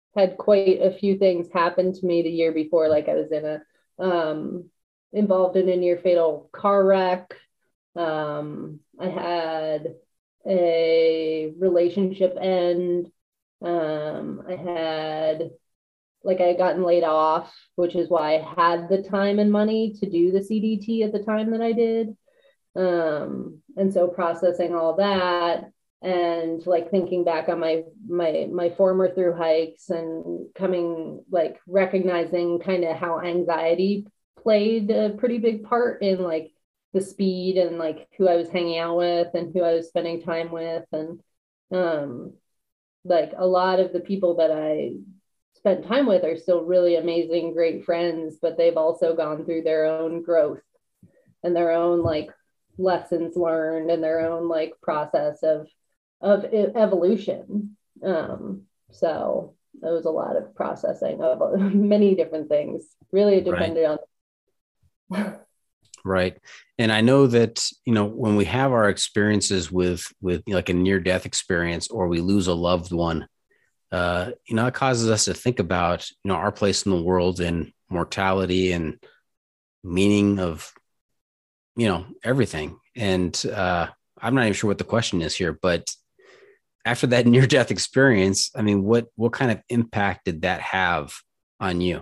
had quite a few things happen to me the year before. Like I was involved in a near fatal car wreck. I had a relationship end. I had gotten laid off, which is why I had the time and money to do the CDT at the time that I did. And so processing all that and like thinking back on my former through hikes and recognizing kind of how anxiety played a pretty big part in like the speed and like who I was hanging out with and who I was spending time with. And like a lot of the people that I spent time with are still really amazing, great friends, but they've also gone through their own growth and their own like lessons learned and their own like process of evolution. So it was a lot of processing of many different things. Really depended on. Right. And I know that, when we have our experiences with like a near death experience or we lose a loved one, it causes us to think about, our place in the world and mortality and meaning of, everything. And I'm not even sure what the question is here, but after that near death experience, I mean, what kind of impact did that have on you?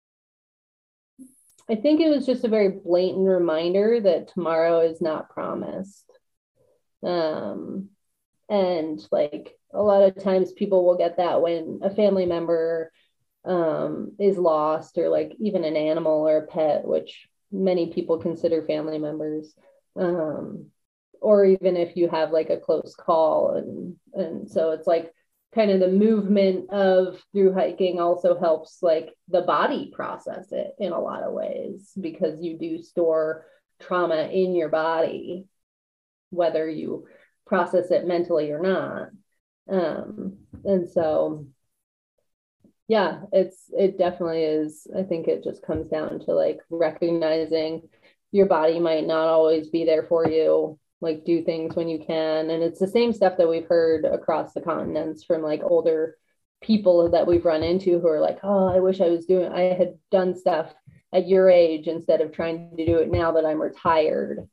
I think it was just a very blatant reminder that tomorrow is not promised. And like a lot of times people will get that when a family member is lost, or like even an animal or a pet, which many people consider family members, or even if you have like a close call. And so it's like kind of the movement of through hiking also helps like the body process it in a lot of ways, because you do store trauma in your body, whether you process it mentally or not. And so, yeah, it definitely is. I think it just comes down to like recognizing your body might not always be there for you. Like do things when you can. And it's the same stuff that we've heard across the continents from like older people that we've run into who are like, oh, I wish I had done stuff at your age instead of trying to do it now that I'm retired.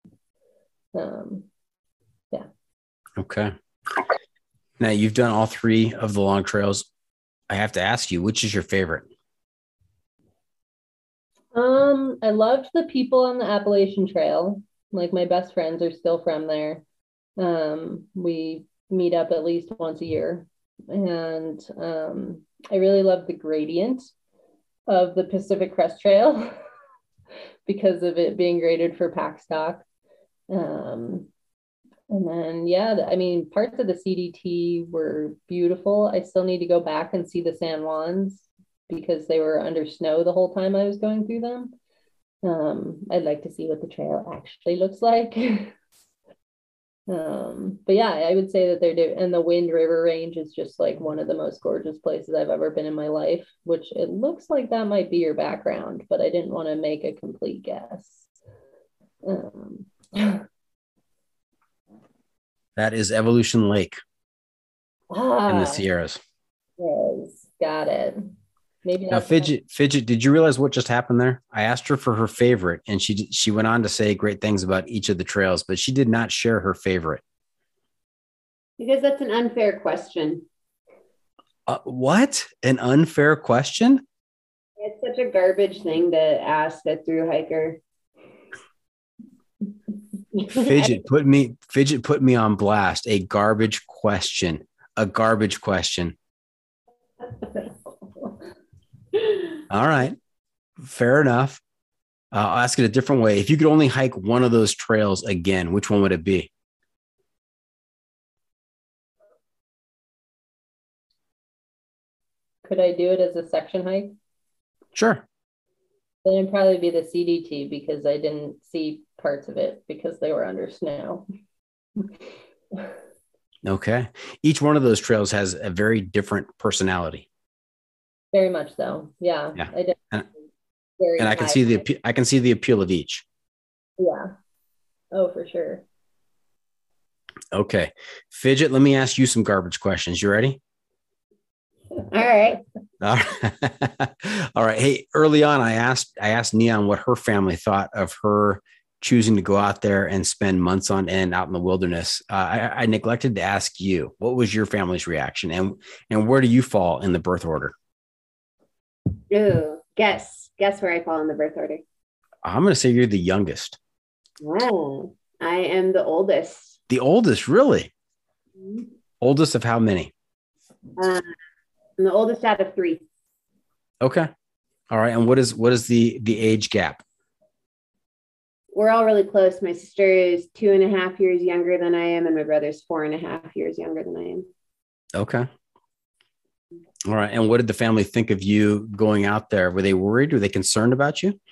Yeah. Okay. Now you've done all 3 of the long trails. I have to ask you, which is your favorite? I loved the people on the Appalachian Trail. Like my best friends are still from there. We meet up at least once a year. And I really love the gradient of the Pacific Crest Trail because of it being graded for pack stock. And then, yeah, I mean, parts of the CDT were beautiful. I still need to go back and see the San Juans because they were under snow the whole time I was going through them. I'd like to see what the trail actually looks like. But yeah, I would say that and the Wind River Range is just like one of the most gorgeous places I've ever been in my life, which it looks like that might be your background, but I didn't want to make a complete guess. That is Evolution Lake in the Sierras. Yes, got it. Maybe now, Fidget, did you realize what just happened there? I asked her for her favorite, and she went on to say great things about each of the trails, but she did not share her favorite. Because that's an unfair question. What? An unfair question? It's such a garbage thing to ask a thru hiker. Fidget put me on blast. A garbage question. A garbage question. All right. Fair enough. I'll ask it a different way. If you could only hike one of those trails again, which one would it be? Could I do it as a section hike? Sure. Then it'd probably be the CDT because I didn't see parts of it because they were under snow. Okay. Each one of those trails has a very different personality. Very much so. Yeah. And I can see the appeal of each. Yeah. Oh, for sure. Okay. Fidget, let me ask you some garbage questions. You ready? right. All right. All right. Hey, early on, I asked Neon what her family thought of her choosing to go out there and spend months on end out in the wilderness. I neglected to ask you, what was your family's reaction, and where do you fall in the birth order? Ooh, guess where I fall in the birth order. I'm going to say you're the youngest. Wow. I am the oldest. The oldest, really? Oldest of how many? I'm the oldest out of 3. Okay. All right. And what is the age gap? We're all really close. My sister is 2.5 years younger than I am, and my brother's 4.5 years younger than I am. Okay. All right. And what did the family think of you going out there? Were they worried? Were they concerned about you?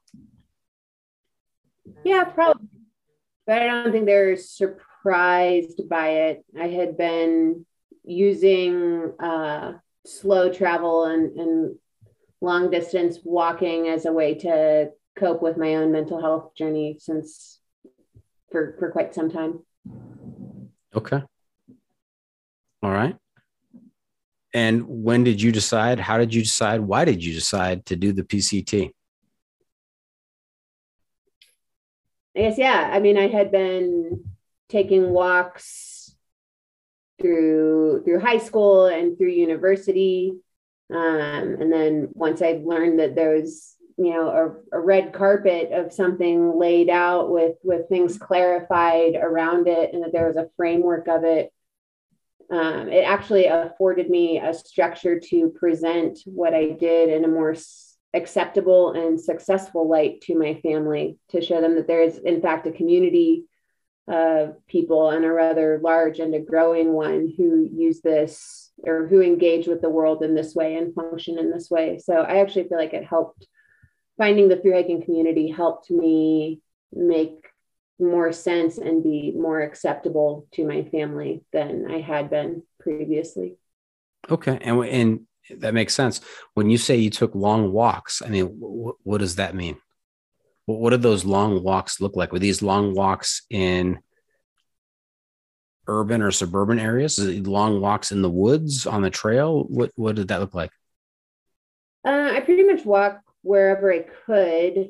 Yeah, probably. But I don't think they're surprised by it. I had been using slow travel and long distance walking as a way to cope with my own mental health journey for quite some time. Okay. All right. And when did you decide? How did you decide? Why did you decide to do the PCT? I guess, yeah. I mean, I had been taking walks through high school and through university. And then once I learned that there was, a red carpet of something laid out with things clarified around it, and that there was a framework of it, it actually afforded me a structure to present what I did in a more acceptable and successful light to my family, to show them that there is, in fact, a community of people, and a rather large and a growing one, who use this or who engage with the world in this way and function in this way. So I actually feel like it helped. Finding the thru hiking community helped me make more sense and be more acceptable to my family than I had been previously. Okay. And that makes sense. When you say you took long walks, I mean, what does that mean? What did those long walks look like? Were these long walks in urban or suburban areas? Long walks in the woods, on the trail? What did that look like? I pretty much walked wherever I could.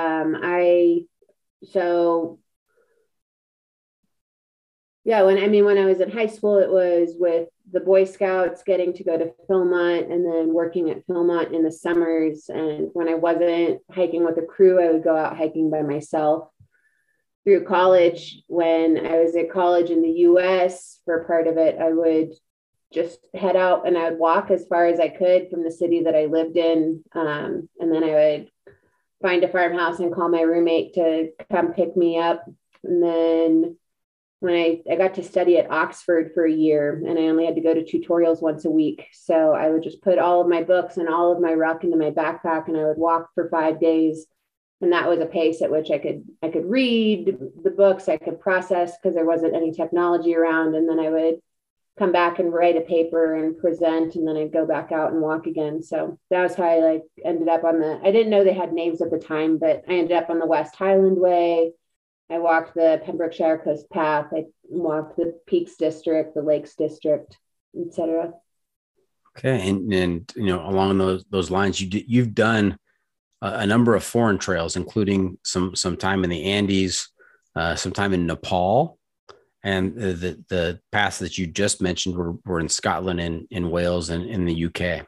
When I was in high school, it was with the Boy Scouts, getting to go to Philmont and then working at Philmont in the summers. And when I wasn't hiking with a crew, I would go out hiking by myself. Through college, when I was at college in the US for part of it, I would just head out and I would walk as far as I could from the city that I lived in. And then I would find a farmhouse and call my roommate to come pick me up. And then when I got to study at Oxford for a year, and I only had to go to tutorials once a week. So I would just put all of my books and all of my ruck into my backpack, and I would walk for 5 days. And that was a pace at which I could read the books, I could process, because there wasn't any technology around. And then I would come back and write a paper and present, and then I'd go back out and walk again. So that was how I ended up I didn't know they had names at the time, but I ended up on the West Highland Way. I walked the Pembrokeshire Coast Path. I walked the Peaks District, the Lakes District, etc. Okay. And along those lines, you've done a number of foreign trails, including some time in the Andes, some time in Nepal. And the paths that you just mentioned were in Scotland and in Wales and in the UK.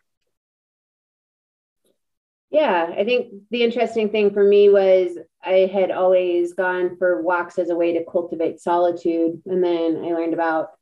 Yeah, I think the interesting thing for me was I had always gone for walks as a way to cultivate solitude. And then I learned about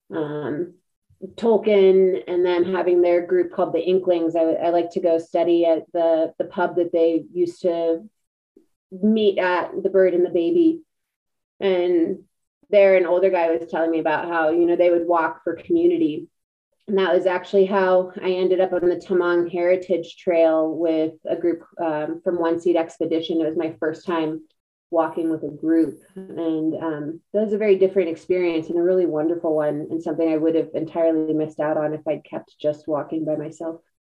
Tolkien and them having their group called the Inklings. I like to go study at the pub that they used to meet at, the Bird and the Baby. And there, an older guy was telling me about how, they would walk for community. And that was actually how I ended up on the Tamang Heritage Trail with a group from One Seed Expedition. It was my first time walking with a group. And that was a very different experience and a really wonderful one, and something I would have entirely missed out on if I'd kept just walking by myself.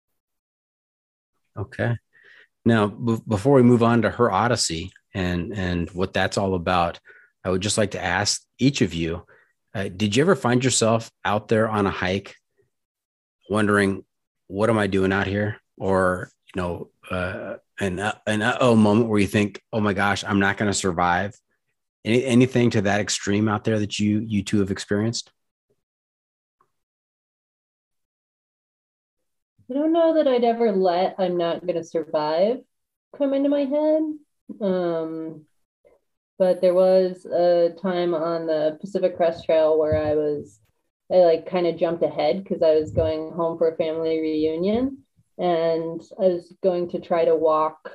Okay. Now, before we move on to her Odyssey and what that's all about, I would just like to ask each of you, did you ever find yourself out there on a hike wondering, what am I doing out here? Or, an uh-oh moment where you think, oh my gosh, I'm not going to survive. Anything to that extreme out there that you two have experienced? I don't know that I'd ever let "I'm not going to survive" come into my head. But there was a time on the Pacific Crest Trail where I like kind of jumped ahead because I was going home for a family reunion, and I was going to try to walk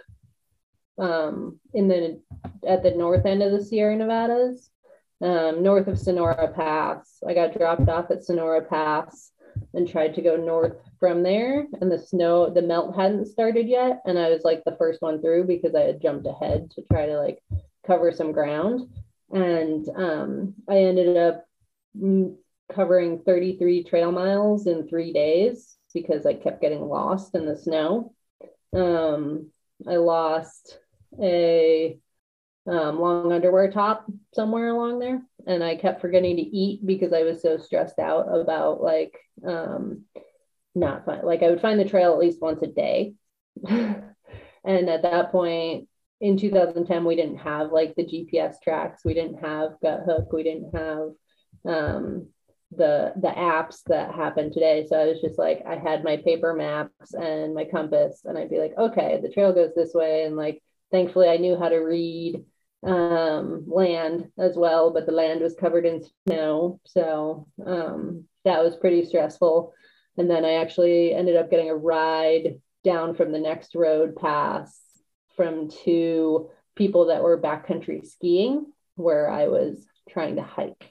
at the north end of the Sierra Nevadas, north of Sonora Pass. I got dropped off at Sonora Pass and tried to go north from there, and the melt hadn't started yet, and I was like the first one through because I had jumped ahead to try to like cover some ground, and I ended up covering 33 trail miles in 3 days because I kept getting lost in the snow. I lost a long underwear top somewhere along there, and I kept forgetting to eat because I was so stressed out about like not fun. Like I would find the trail at least once a day. And at that point in 2010, we didn't have like the GPS tracks, we didn't have Guthook, we didn't have the apps that happen today. So I was just like, I had my paper maps and my compass, and I'd be like, okay, the trail goes this way, and like thankfully I knew how to read land as well, but the land was covered in snow, so that was pretty stressful. And then I actually ended up getting a ride down from the next road pass from two people that were backcountry skiing where I was trying to hike.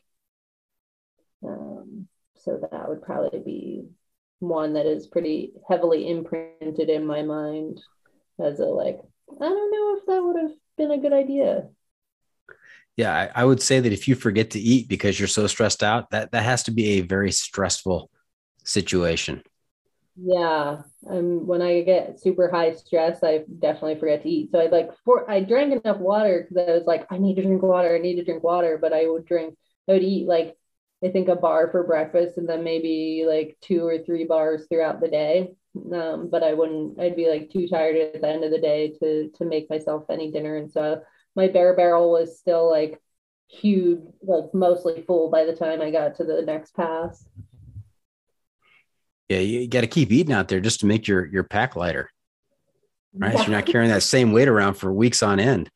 So that would probably be one that is pretty heavily imprinted in my mind as a like, I don't know if that would have been a good idea. Yeah, I would say that if you forget to eat because you're so stressed out, that has to be a very stressful situation. Yeah, when I get super high stress, I definitely forget to eat. So I drank enough water because I was like, I need to drink water, but I would eat like I think a bar for breakfast and then maybe like 2 or 3 bars throughout the day. But I'd be like too tired at the end of the day to make myself any dinner. And so my bear barrel was still like huge, like mostly full by the time I got to the next pass. Yeah, you got to keep eating out there just to make your pack lighter, right? Yeah. So you're not carrying that same weight around for weeks on end.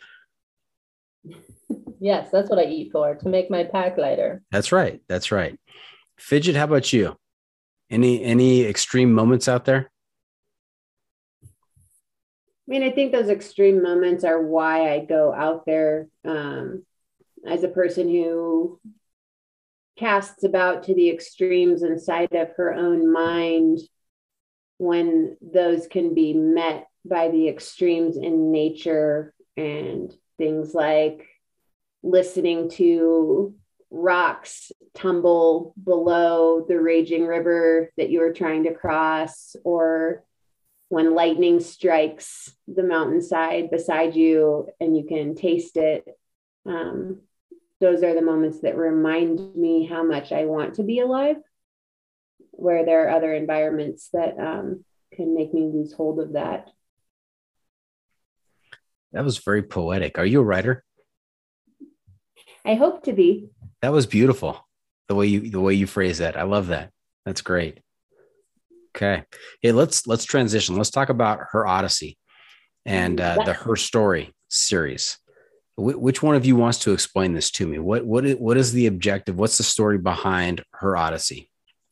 Yes, that's what I eat for, to make my pack lighter. That's right. That's right. Fidget, how about you? Any extreme moments out there? I mean, I think those extreme moments are why I go out there as a person who casts about to the extremes inside of her own mind when those can be met by the extremes in nature and things like listening to rocks tumble below the raging river that you are trying to cross, or when lightning strikes the mountainside beside you and you can taste it. Those are the moments that remind me how much I want to be alive, where there are other environments that can make me lose hold of that. That was very poetic. Are you a writer? I hope to be. That was beautiful. The way you phrase that. I love that. That's great. Okay. Hey, let's transition. Let's talk about Her Odyssey and the Her Story series. Which one of you wants to explain this to me? What is the objective? What's the story behind Her Odyssey?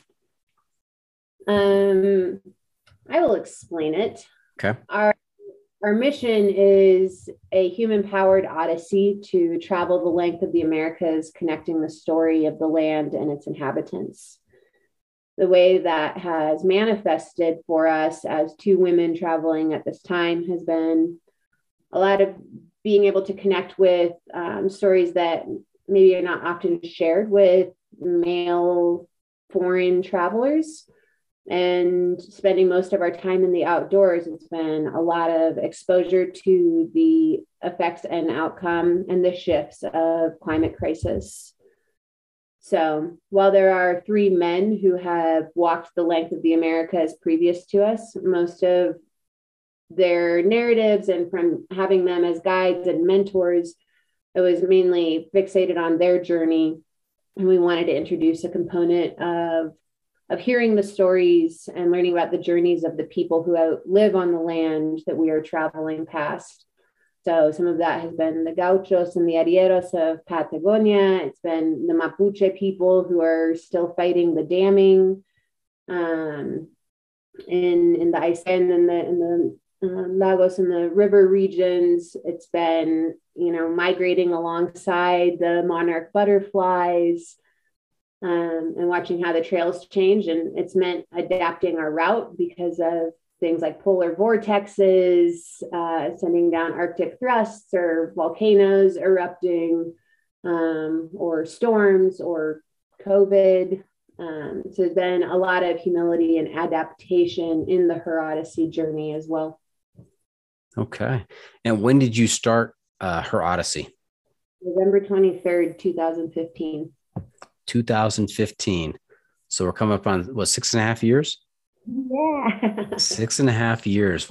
I will explain it. Okay. Our mission is a human-powered odyssey to travel the length of the Americas, connecting the story of the land and its inhabitants. The way that has manifested for us as 2 women traveling at this time has been a lot of being able to connect with stories that maybe are not often shared with male foreign travelers. And spending most of our time in the outdoors, it's been a lot of exposure to the effects and outcome and the shifts of climate crisis. So while there are 3 men who have walked the length of the Americas previous to us, most of their narratives and from having them as guides and mentors, it was mainly fixated on their journey. And we wanted to introduce a component of hearing the stories and learning about the journeys of the people who live on the land that we are traveling past. So some of that has been the gauchos and the arrieros of Patagonia. It's been the Mapuche people who are still fighting the damming in the Aysén and the Lagos and the river regions. It's been, migrating alongside the monarch butterflies and watching how the trails change. And it's meant adapting our route because of things like polar vortexes, sending down Arctic thrusts or volcanoes erupting, or storms or COVID. So there's been a lot of humility and adaptation in the Her Odyssey journey as well. Okay. And when did you start Her Odyssey? November 23rd, 2015. 2015. So we're coming up on, 6.5 years? Yeah. 6.5 years.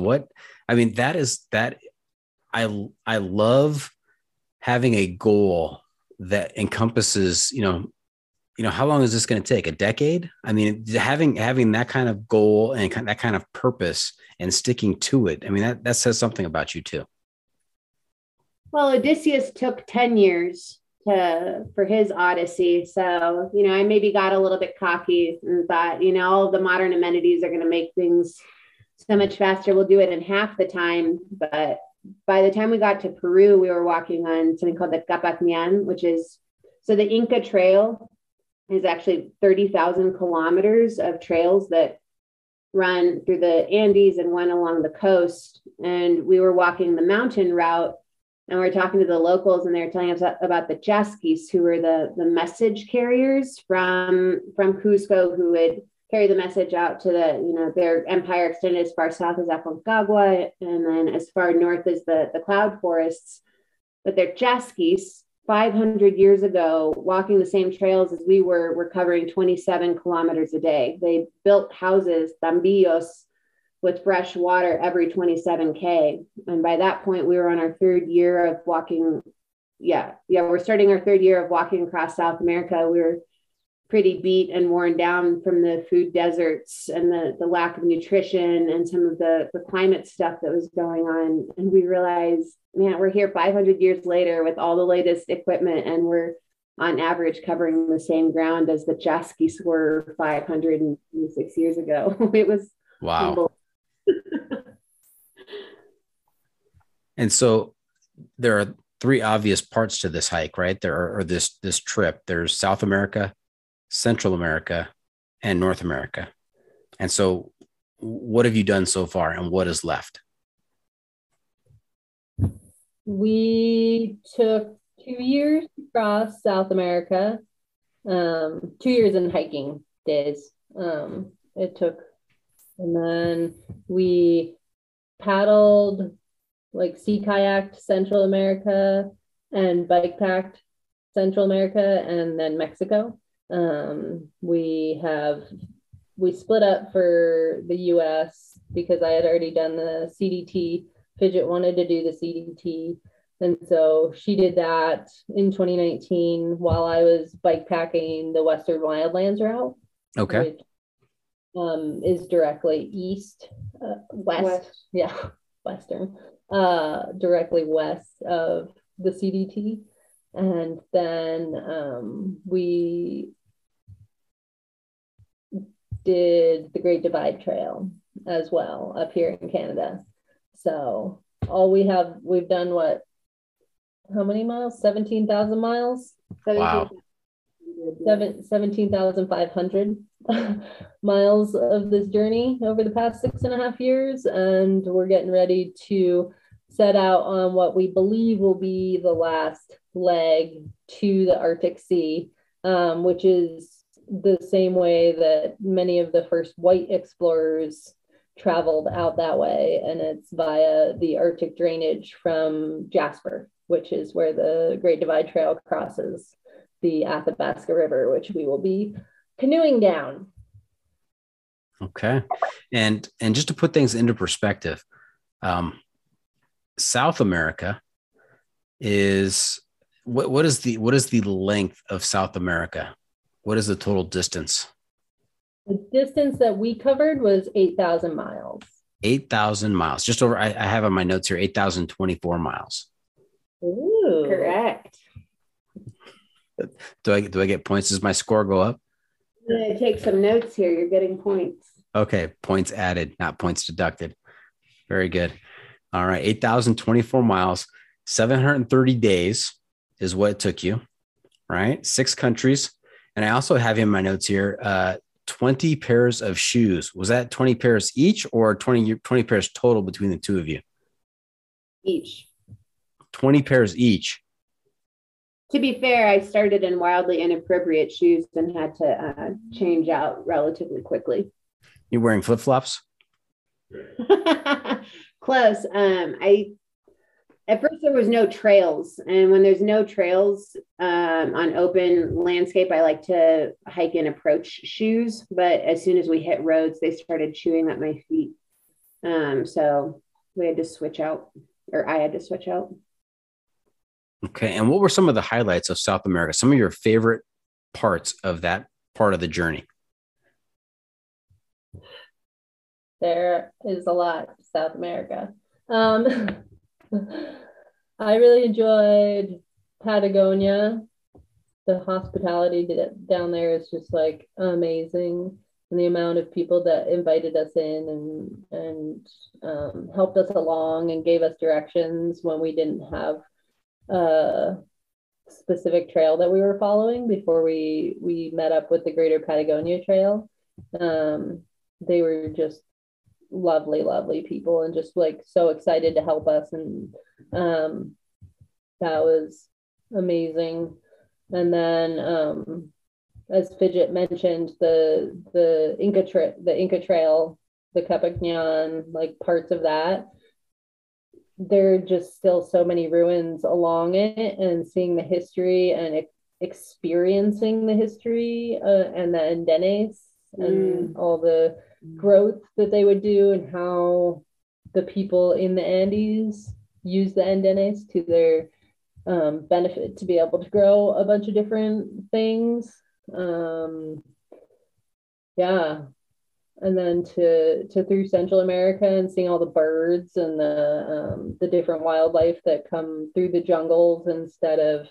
I love having a goal that encompasses, how long is this going to take? A decade? I mean, having that kind of goal and that kind of purpose and sticking to it. I mean, that says something about you too. Well, Odysseus took 10 years for his Odyssey. So, I maybe got a little bit cocky and thought, all of the modern amenities are going to make things so much faster. We'll do it in half the time. But by the time we got to Peru, we were walking on something called the Capacñan, so the Inca Trail is actually 30,000 kilometers of trails that run through the Andes and went along the coast. And we were walking the mountain route, and we were talking to the locals, and they were telling us about the Chasquis, who were the message carriers from Cusco, who would carry the message out to their empire extended as far south as Aconcagua, and then as far north as the cloud forests. But they're Chasquis, 500 years ago, walking the same trails as we were covering 27 kilometers a day. They built houses, tambillos, with fresh water every 27K. And by that point, we were on our 3rd year of walking. We're starting our 3rd year of walking across South America. We were pretty beat and worn down from the food deserts and the lack of nutrition and some of the climate stuff that was going on. And we realized, man, we're here 500 years later with all the latest equipment, and we're on average covering the same ground as the Chasquis were 526 years ago. It was wow. And so there are 3 obvious parts to this hike, right? This trip. There's South America, Central America, and North America. And so what have you done so far, and what is left? We took 2 years to cross South America, 2 years in hiking days. It took, and then we paddled, sea kayaked Central America and bike packed Central America and then Mexico. We split up for the US because I had already done the CDT. Fidget wanted to do the CDT. And so she did that in 2019 while I was bike packing the Western Wildlands route. Okay. Which is directly west. Yeah, Western. Directly west of the CDT. And then we did the Great Divide Trail as well up here in Canada. So we've done how many miles? 17,000 miles? Wow. 17,500 miles of this journey over the past 6.5 years. And we're getting ready to set out on what we believe will be the last leg to the Arctic Sea, which is the same way that many of the first white explorers traveled out that way. And it's via the Arctic drainage from Jasper, which is where the Great Divide Trail crosses the Athabasca River, which we will be canoeing down. Okay. And just to put things into perspective, South America is what is the length of South America? What is the total distance? The distance that we covered was 8,000 miles. 8,000 miles. Just over, I have on my notes here, 8,024 miles. Ooh. Correct. Do I get points? Does my score go up? I'm gonna take some notes here. You're getting points. Okay. Points added, not points deducted. Very good. All right. 8,024 miles, 730 days is what it took you, right? 6 countries. And I also have in my notes here, 20 pairs of shoes. Was that 20 pairs each or 20 pairs total between the two of you? Each. 20 pairs each. To be fair, I started in wildly inappropriate shoes and had to change out relatively quickly. You're wearing flip-flops? Close. At first there was no trails, and when there's no trails on open landscape, I like to hike in approach shoes. But as soon as we hit roads, they started chewing at my feet. So we had to switch out, or I had to switch out. Okay. And what were some of the highlights of South America? Some of your favorite parts of that part of the journey? There is a lot, South America. I really enjoyed Patagonia. The hospitality down there is just like amazing. And the amount of people that invited us in and helped us along and gave us directions when we didn't have a specific trail that we were following before we met up with the Greater Patagonia Trail. They were just lovely people and just like so excited to help us, and that was amazing. And then as Fidget mentioned, the Inca Trail, the Capacñan, like parts of that, there are just still so many ruins along it, and seeing the history and experiencing the history and the andenes and all the growth that they would do, and how the people in the Andes use the andenes to their benefit to be able to grow a bunch of different things. Yeah. And then to through Central America and seeing all the birds and the different wildlife that come through the jungles instead of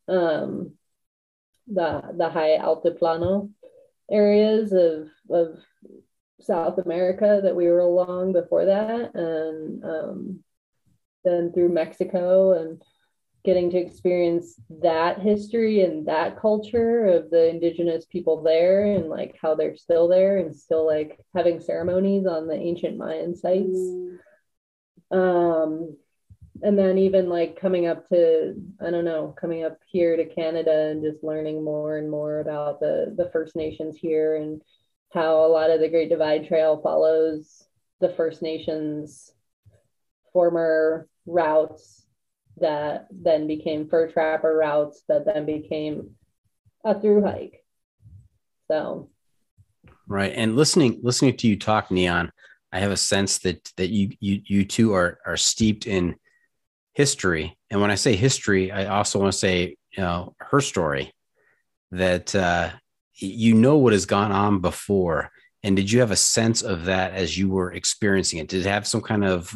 the high altiplano areas of South America that we were along before that, and then through Mexico and getting to experience that history and that culture of the indigenous people there, and like how they're still there and still like having ceremonies on the ancient Mayan sites. And then even like coming up here to Canada and just learning more and more about the First Nations here, and how a lot of the Great Divide Trail follows the First Nations former routes that then became fur trapper routes that then became a through hike. So right. And listening to you talk, Neon, I have a sense that you two are steeped in history. And when I say history, I also want to say, her story, that what has gone on before. And did you have a sense of that as you were experiencing it? Did it have some kind of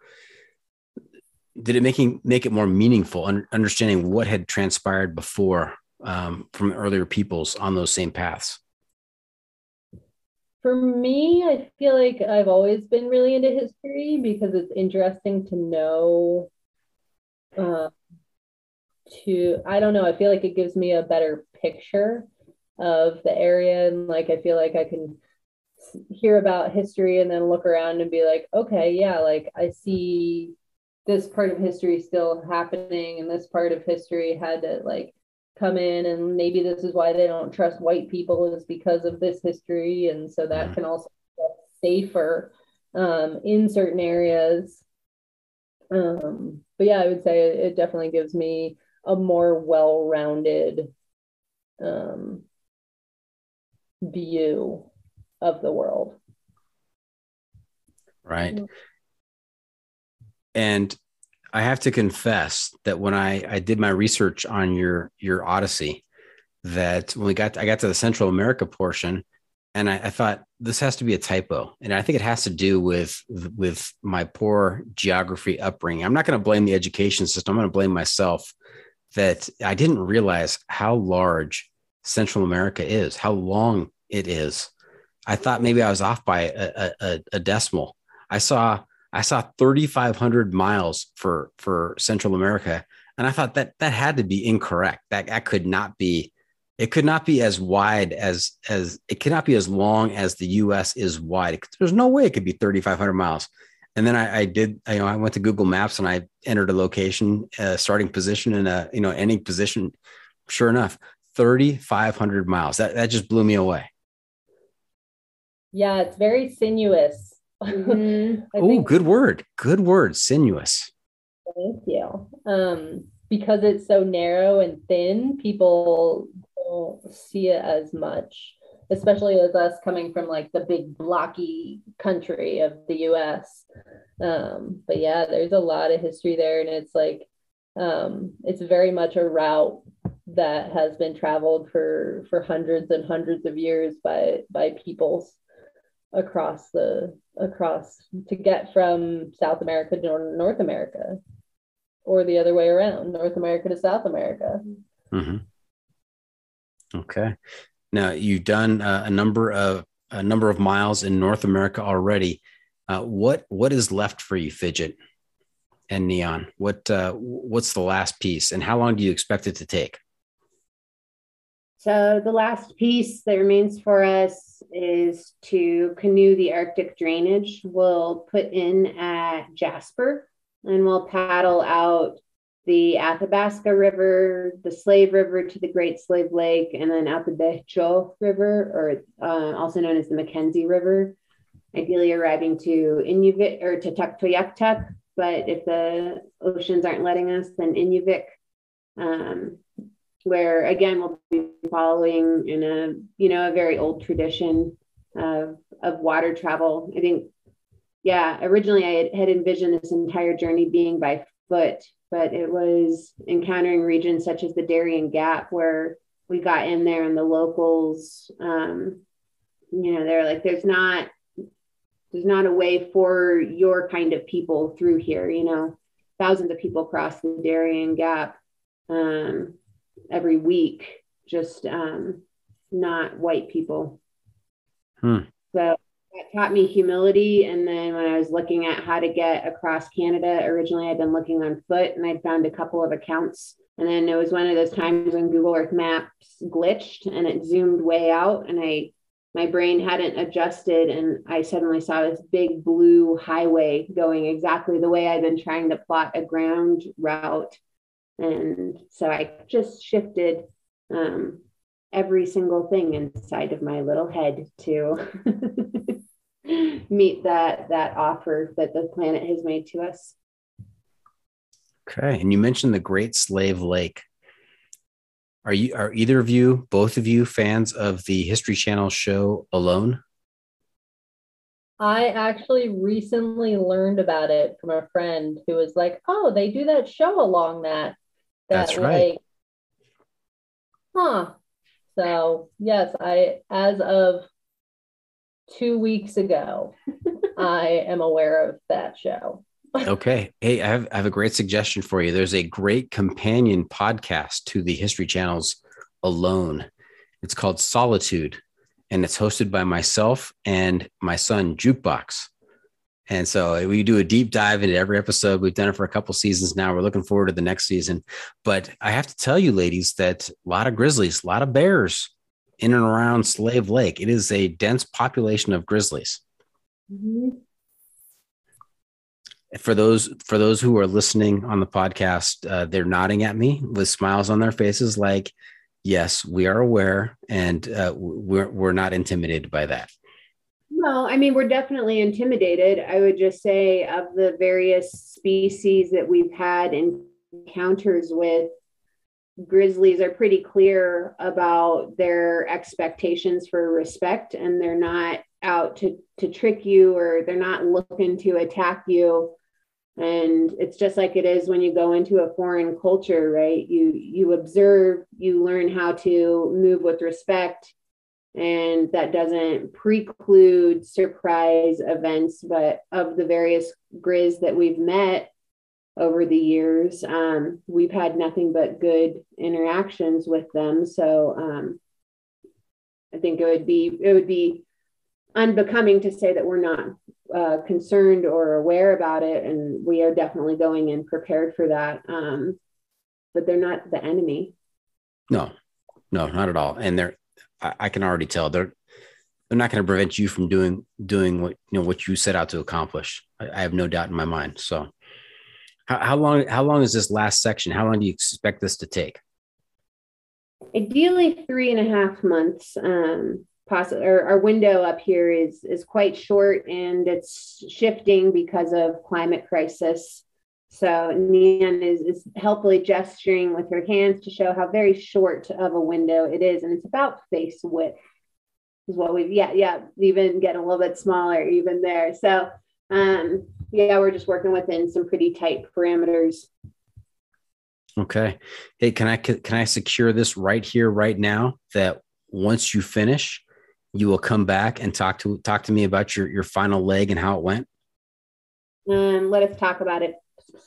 did it make it more meaningful, understanding what had transpired before from earlier peoples on those same paths? For me, I feel like I've always been really into history because it's interesting to know. I don't know, I feel like it gives me a better picture of the area, and like I feel like I can hear about history and then look around and be like, okay, yeah, like I see this part of history still happening, and this part of history had to like come in, and maybe this is why they don't trust white people, is because of this history. And so that can also be safer in certain areas. But yeah, I would say it definitely gives me a more well-rounded view of the world. Right. And I have to confess that when I did my research on your Odyssey, that when I got to the Central America portion, and I thought this has to be a typo, and I think it has to do with my poor geography upbringing. I'm not going to blame the education system. I'm going to blame myself that I didn't realize how large Central America is, how long it is. I thought maybe I was off by a decimal. I saw 3,500 miles for Central America, and I thought that had to be incorrect. That could not be. It could not be as wide as it cannot be as long as the U.S. is wide. There's no way it could be 3,500 miles. And then I went to Google Maps and I entered a location, starting position and ending position. Sure enough, 3,500 miles. That just blew me away. Yeah, it's very sinuous. Mhm. Oh, good word. Good word. Sinuous. Thank you. Because it's so narrow and thin, people don't see it as much, especially as us coming from like the big blocky country of the US. But yeah, there's a lot of history there, and it's like it's very much a route that has been traveled for hundreds and hundreds of years by peoples across to get from South America to North America, or the other way around, North America to South America. Mm-hmm. Okay. Now you've done a number of miles in North America already. What is left for you, Fidget and Neon? What's the last piece, and how long do you expect it to take? So the last piece that remains for us is to canoe the Arctic drainage. We'll put in at Jasper, and we'll paddle out the Athabasca River, the Slave River to the Great Slave Lake, and then out the Decho River, or also known as the Mackenzie River, ideally arriving to Inuvik or to Tuktoyaktuk. But if the oceans aren't letting us, then Inuvik, where again we'll be following in a very old tradition of water travel. I think, originally I had envisioned this entire journey being by foot, but it was encountering regions such as the Darien Gap where we got in there, and the locals, they're like, there's not a way for your kind of people through here. Thousands of people cross the Darien Gap every week, just not white people. So that taught me humility. And then when I was looking at how to get across Canada, originally I'd been looking on foot, and I'd found a couple of accounts. And then it was one of those times when Google Earth Maps glitched and it zoomed way out, and my brain hadn't adjusted, and I suddenly saw this big blue highway going exactly the way I'd been trying to plot a ground route. And so I just shifted every single thing inside of my little head to meet that offer that the planet has made to us. Okay. And you mentioned the Great Slave Lake. Are either of you, both of you, fans of the History Channel show Alone? I actually recently learned about it from a friend who was like, "Oh, they do that show along that That's right. lake." Huh. So yes, as of 2 weeks ago, I am aware of that show. Okay. Hey, I have a great suggestion for you. There's a great companion podcast to the History Channel's Alone. It's called Solitude, and it's hosted by myself and my son, Jukebox. And so we do a deep dive into every episode. We've done it for a couple seasons now. We're looking forward to the next season. But I have to tell you, ladies, that a lot of grizzlies, a lot of bears in and around Slave Lake. It is a dense population of grizzlies. Mm-hmm. For those who are listening on the podcast, they're nodding at me with smiles on their faces like, yes, we are aware, and we're not intimidated by that. No, I mean, we're definitely intimidated. I would just say of the various species that we've had encounters with, grizzlies are pretty clear about their expectations for respect, and they're not out to trick you, or they're not looking to attack you. And it's just like it is when you go into a foreign culture, right? You observe, you learn how to move with respect, and that doesn't preclude surprise events. But of the various Grizz that we've met over the years, we've had nothing but good interactions with them. So I think it would be unbecoming to say that we're not concerned or aware about it, and we are definitely going in prepared for that. But they're not the enemy. No, not at all. And I can already tell they're not going to prevent you from doing what you set out to accomplish. I have no doubt in my mind. So how long is this last section? How long do you expect this to take? Ideally 3.5 months. Our window up here is quite short, and it's shifting because of climate crisis. So Neon is helpfully gesturing with her hands to show how very short of a window it is, and it's about face width is what we've even getting a little bit smaller even there. So we're just working within some pretty tight parameters. Okay. Hey, can I secure this right here, right now, that once you finish, you will come back and talk to me about your final leg and how it went? Let us talk about it.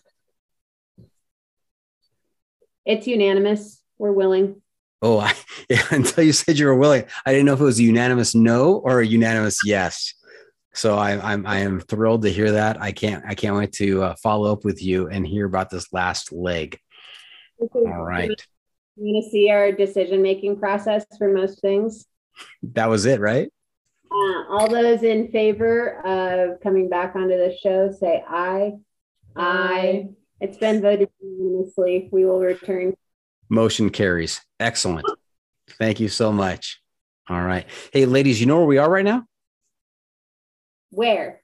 It's unanimous. We're willing. Oh, until you said you were willing, I didn't know if it was a unanimous no or a unanimous yes. So I am thrilled to hear that. I can't wait to follow up with you and hear about this last leg. All right. You want to see our decision-making process for most things? That was it, right? All those in favor of coming back onto the show, say aye. Aye. It's been voted unanimously. We will return. Motion carries. Excellent. Thank you so much. All right. Hey, ladies, you know where we are right now? Where?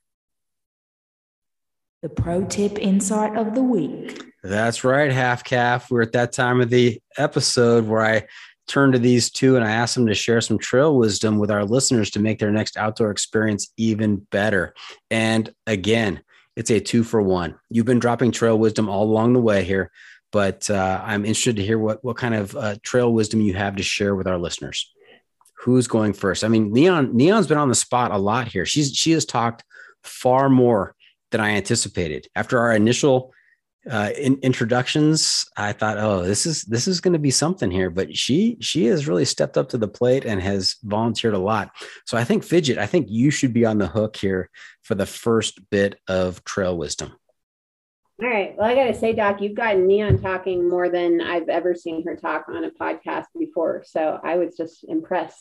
The pro tip insight of the week. That's right, half calf. We're at that time of the episode where I turn to these two and I ask them to share some trail wisdom with our listeners to make their next outdoor experience even better. And again, it's a 2-for-1. You've been dropping trail wisdom all along the way here, but I'm interested to hear what kind of trail wisdom you have to share with our listeners. Who's going first? I mean, Neon's been on the spot a lot here. She has talked far more than I anticipated. After our initial introductions, I thought, oh, this is going to be something here, but she has really stepped up to the plate and has volunteered a lot. So I think Fidget, I think you should be on the hook here for the first bit of trail wisdom. All right. Well, I got to say, Doc, you've gotten Neon talking more than I've ever seen her talk on a podcast before. So I was just impressed.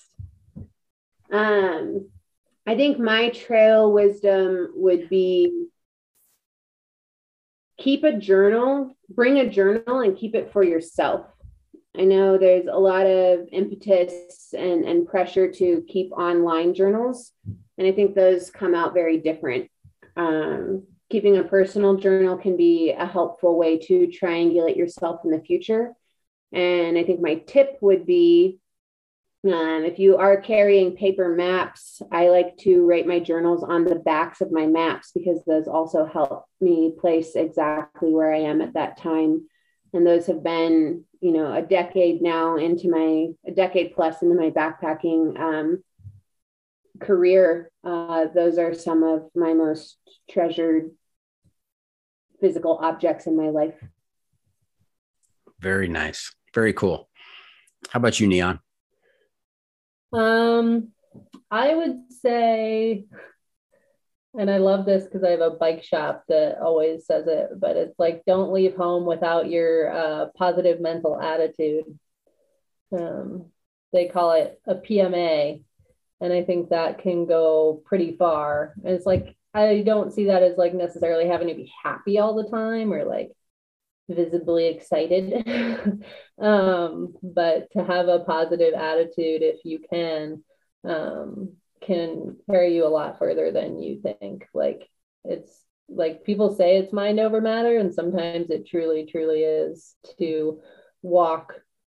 I think my trail wisdom would be keep a journal, bring a journal and keep it for yourself. I know there's a lot of impetus and pressure to keep online journals, and I think those come out very different. Keeping a personal journal can be a helpful way to triangulate yourself in the future. And I think my tip would be, if you are carrying paper maps, I like to write my journals on the backs of my maps because those also help me place exactly where I am at that time. And those have been, a decade plus into my backpacking career. Those are some of my most treasured physical objects in my life. Very nice. Very cool. How about you, Neon? I would say, and I love this because I have a bike shop that always says it, but it's like, don't leave home without your positive mental attitude. They call it a PMA. And I think that can go pretty far. And it's like, I don't see that as like necessarily having to be happy all the time or like visibly excited. But to have a positive attitude, if you can carry you a lot further than you think. Like, it's like people say it's mind over matter, and sometimes it truly, truly is to walk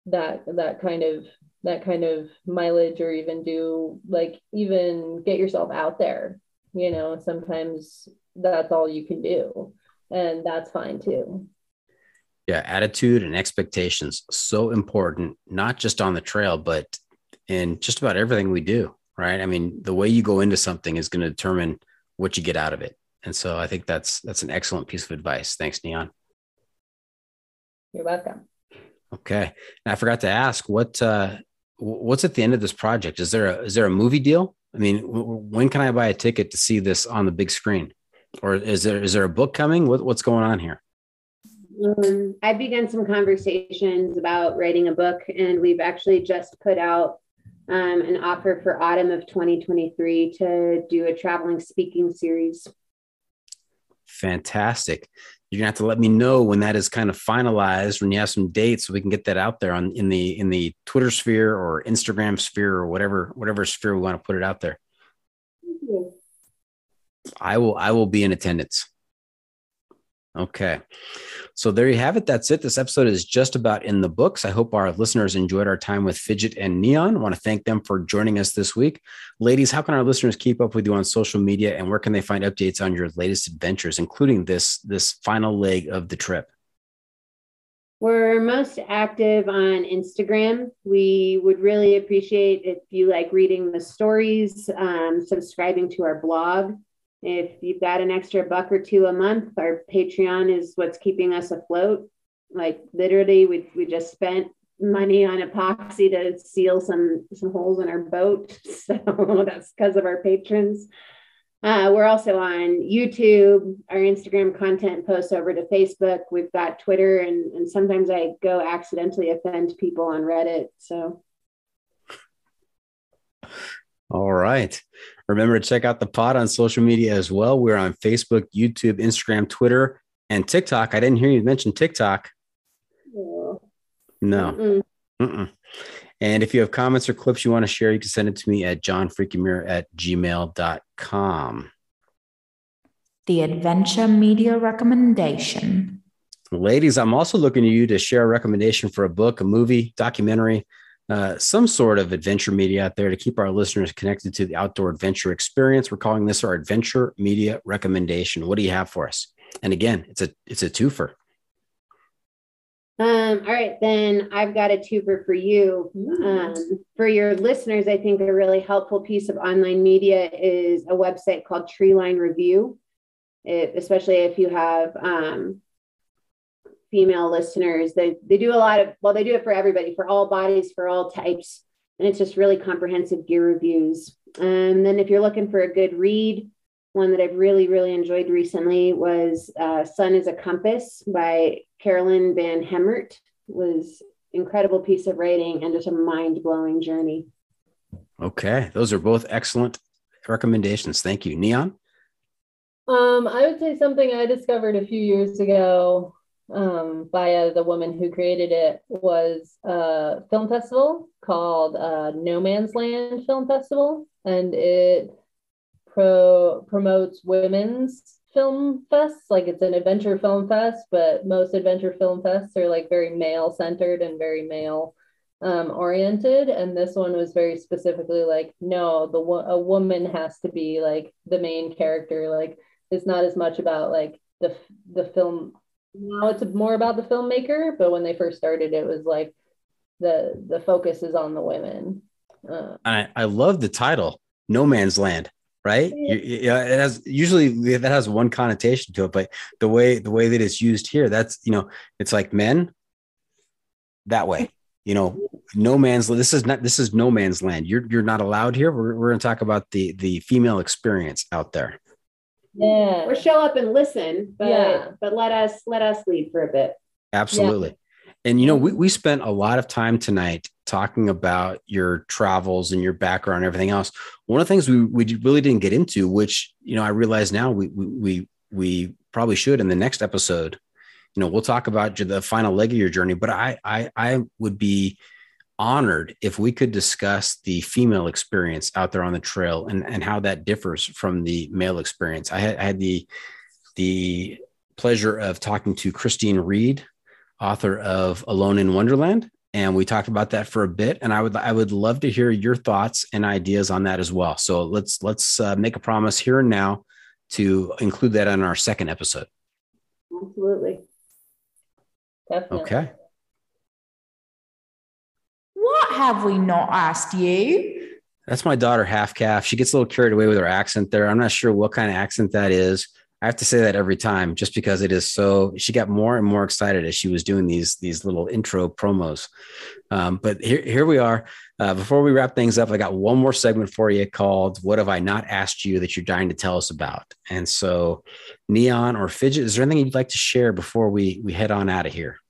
that kind of mileage, or even do like even get yourself out there. Sometimes that's all you can do, and that's fine too. Yeah, attitude and expectations, so important, not just on the trail, but in just about everything we do, right? I mean, the way you go into something is going to determine what you get out of it. And so I think that's an excellent piece of advice. Thanks, Neon. You're welcome. Okay. And I forgot to ask, what's at the end of this project? Is there a movie deal? I mean, when can I buy a ticket to see this on the big screen? Or is there a book coming? What's going on here? I've begun some conversations about writing a book, and we've actually just put out an offer for autumn of 2023 to do a traveling speaking series. Fantastic. You're gonna have to let me know when that is kind of finalized, when you have some dates, so we can get that out there in the Twitter sphere or Instagram sphere or whatever sphere we want to put it out there. Thank you. I will be in attendance. Okay. So there you have it. That's it. This episode is just about in the books. I hope our listeners enjoyed our time with Fidget and Neon. I want to thank them for joining us this week. Ladies, how can our listeners keep up with you on social media, and where can they find updates on your latest adventures, including this final leg of the trip? We're most active on Instagram. We would really appreciate if you like reading the stories, subscribing to our blog. If you've got an extra $1 or $2 a month, our Patreon is what's keeping us afloat. Like literally, we just spent money on epoxy to seal some holes in our boat. So that's because of our patrons. We're also on YouTube. Our Instagram content posts over to Facebook. We've got Twitter, and sometimes I go accidentally offend people on Reddit. So. All right. Remember to check out the pod on social media as well. We're on Facebook, YouTube, Instagram, Twitter, and TikTok. I didn't hear you mention TikTok. No. Mm-mm. And if you have comments or clips you want to share, you can send it to me at johnfreakymuir@gmail.com. The Adventure Media Recommendation. Ladies, I'm also looking to you to share a recommendation for a book, a movie, documentary, some sort of adventure media out there to keep our listeners connected to the outdoor adventure experience. We're calling this our Adventure Media Recommendation. What do you have for us? And again, it's a twofer. All right, then I've got a twofer for you. For your listeners, I think a really helpful piece of online media is a website called Treeline Review, especially if you have female listeners. They do a lot of, they do it for everybody, for all bodies, for all types. And it's just really comprehensive gear reviews. And then if you're looking for a good read, one that I've really, really enjoyed recently was Sun is a Compass by Carolyn Van Hemert. It was an incredible piece of writing and just a mind-blowing journey. Okay. Those are both excellent recommendations. Thank you. Neon? I would say something I discovered a few years ago via the woman who created it was a film festival called No Man's Land Film Festival, and it promotes women's film fests. Like, it's an adventure film fest, but most adventure film fests are like very male centered and very male oriented, and this one was very specifically like, no, a woman has to be like the main character. Like, it's not as much about like the film. Now it's more about the filmmaker, but when they first started, it was like the focus is on the women. I love the title, No Man's Land, right? Yeah, it has usually that has one connotation to it, but the way that it's used here, that's, it's like men that way, no man's land. This is no man's land. You're not allowed here. We're going to talk about the female experience out there. Yeah, or show up and listen, but let us lead for a bit. Absolutely. Yeah. And we spent a lot of time tonight talking about your travels and your background and everything else. One of the things we really didn't get into, which I realize now we probably should in the next episode. We'll talk about the final leg of your journey, but I would be honored if we could discuss the female experience out there on the trail and how that differs from the male experience. I had the pleasure of talking to Christine Reed, author of Alone in Wonderland. And we talked about that for a bit, and I would love to hear your thoughts and ideas on that as well. So let's make a promise here and now to include that in our second episode. Absolutely. Definitely. Okay. What have we not asked you? That's my daughter, Half Calf. She gets a little carried away with her accent there. I'm not sure what kind of accent that is. I have to say that every time just because it is so, she got more and more excited as she was doing these little intro promos. But here we are. Before we wrap things up, I got one more segment for you called What Have I Not Asked You That You're Dying to Tell Us About? And so Neon or Fidget, is there anything you'd like to share before we head on out of here?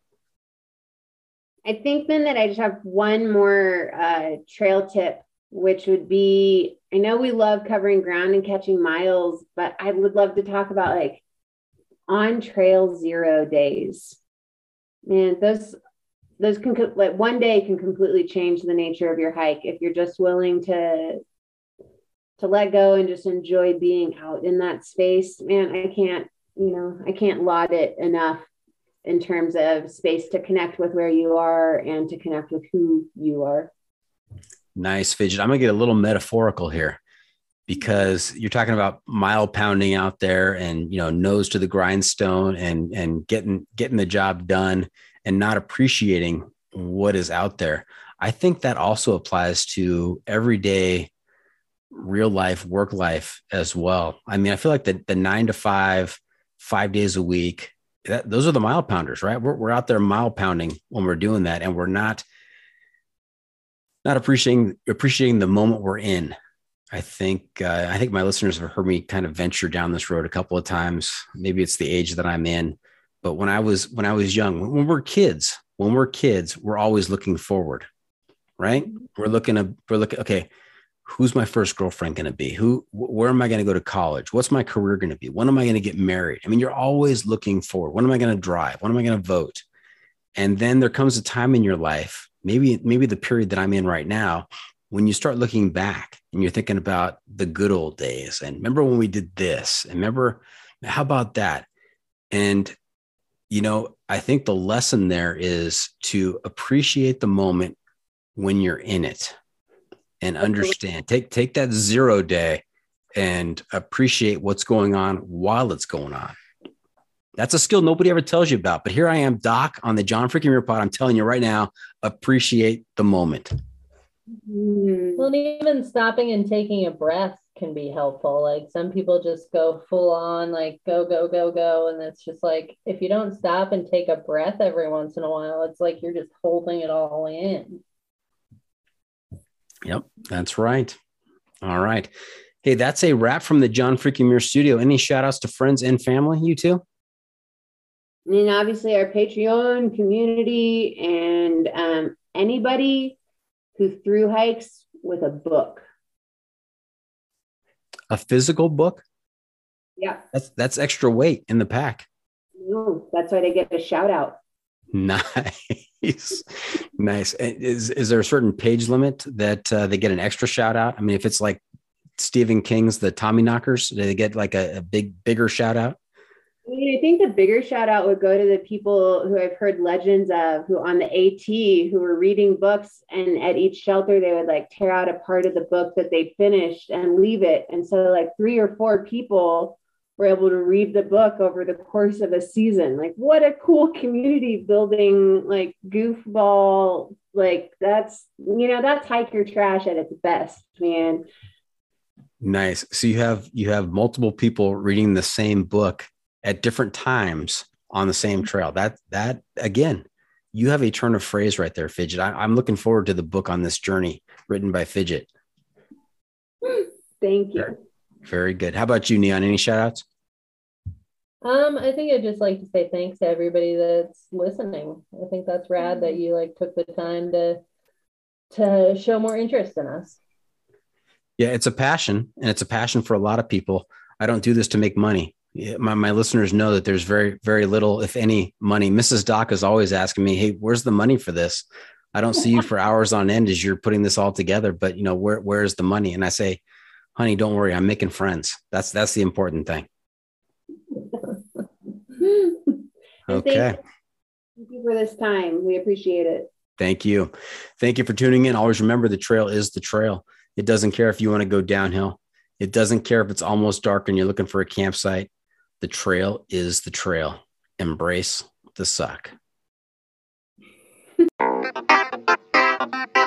I think then that I just have one more trail tip, which would be, I know we love covering ground and catching miles, but I would love to talk about like on trail 0 days. Man, those can, like, one day can completely change the nature of your hike if you're just willing to let go and just enjoy being out in that space. Man, I can't laud it enough in terms of space to connect with where you are and to connect with who you are. Nice, Fidget. I'm going to get a little metaphorical here because you're talking about mile pounding out there and, nose to the grindstone and getting the job done and not appreciating what is out there. I think that also applies to everyday real life, work life as well. I mean, I feel like the 9 to 5, 5 days a week, those are the mile pounders, right? We're out there mile pounding when we're doing that. And we're not appreciating the moment we're in. I think my listeners have heard me kind of venture down this road a couple of times. Maybe it's the age that I'm in, but when I was young, when we're kids, we're always looking forward, right? We're looking, okay, who's my first girlfriend going to be? Where am I going to go to college? What's my career going to be? When am I going to get married? I mean, you're always looking forward. When am I going to drive? When am I going to vote? And then there comes a time in your life, maybe the period that I'm in right now, when you start looking back and you're thinking about the good old days and remember when we did this and remember, how about that? And, I think the lesson there is to appreciate the moment when you're in it and understand, take that 0 day and appreciate what's going on while it's going on. That's a skill nobody ever tells you about. But here I am, Doc, on the John freaking Muir Pod. I'm telling you right now, appreciate the moment. Well, and even stopping and taking a breath can be helpful. Like some people just go full on, like go, go, go, go. And it's just like, if you don't stop and take a breath every once in a while, it's like you're just holding it all in. Yep, that's right. All right. Hey, that's a wrap from the John freaking Muir studio. Any shout outs to friends and family, you two? I mean, obviously our Patreon community and anybody who through hikes with a book. A physical book? Yeah. That's extra weight in the pack. No, that's why they get a shout out. Nice. Nice. Is there a certain page limit that they get an extra shout out? I mean, if it's like Stephen King's The Tommyknockers, do they get like a bigger shout out? I mean, I think the bigger shout out would go to the people who I've heard legends of, who on the AT, who were reading books, and at each shelter they would like tear out a part of the book that they finished and leave it. And so like 3 or 4 people were able to read the book over the course of a season. Like, what a cool community building, like goofball, like that's hiker trash at its best, man. Nice. So you have multiple people reading the same book at different times on the same trail. That again, you have a turn of phrase right there, Fidget. I'm looking forward to the book on this journey written by Fidget. Thank you. Very good. How about you, Neon? Any shout outs? I think I'd just like to say thanks to everybody that's listening. I think that's rad that you like took the time to show more interest in us. Yeah, it's a passion, and it's a passion for a lot of people. I don't do this to make money. My listeners know that there's very, very little, if any, money. Mrs. Doc is always asking me, "Hey, where's the money for this? I don't see you for hours on end as you're putting this all together, but where's the money?" And I say, "Honey, don't worry. I'm making friends. That's the important thing." Okay. Thank you for this time. We appreciate it. Thank you. Thank you for tuning in. Always remember the trail is the trail. It doesn't care if you want to go downhill. It doesn't care if it's almost dark and you're looking for a campsite. The trail is the trail. Embrace the suck.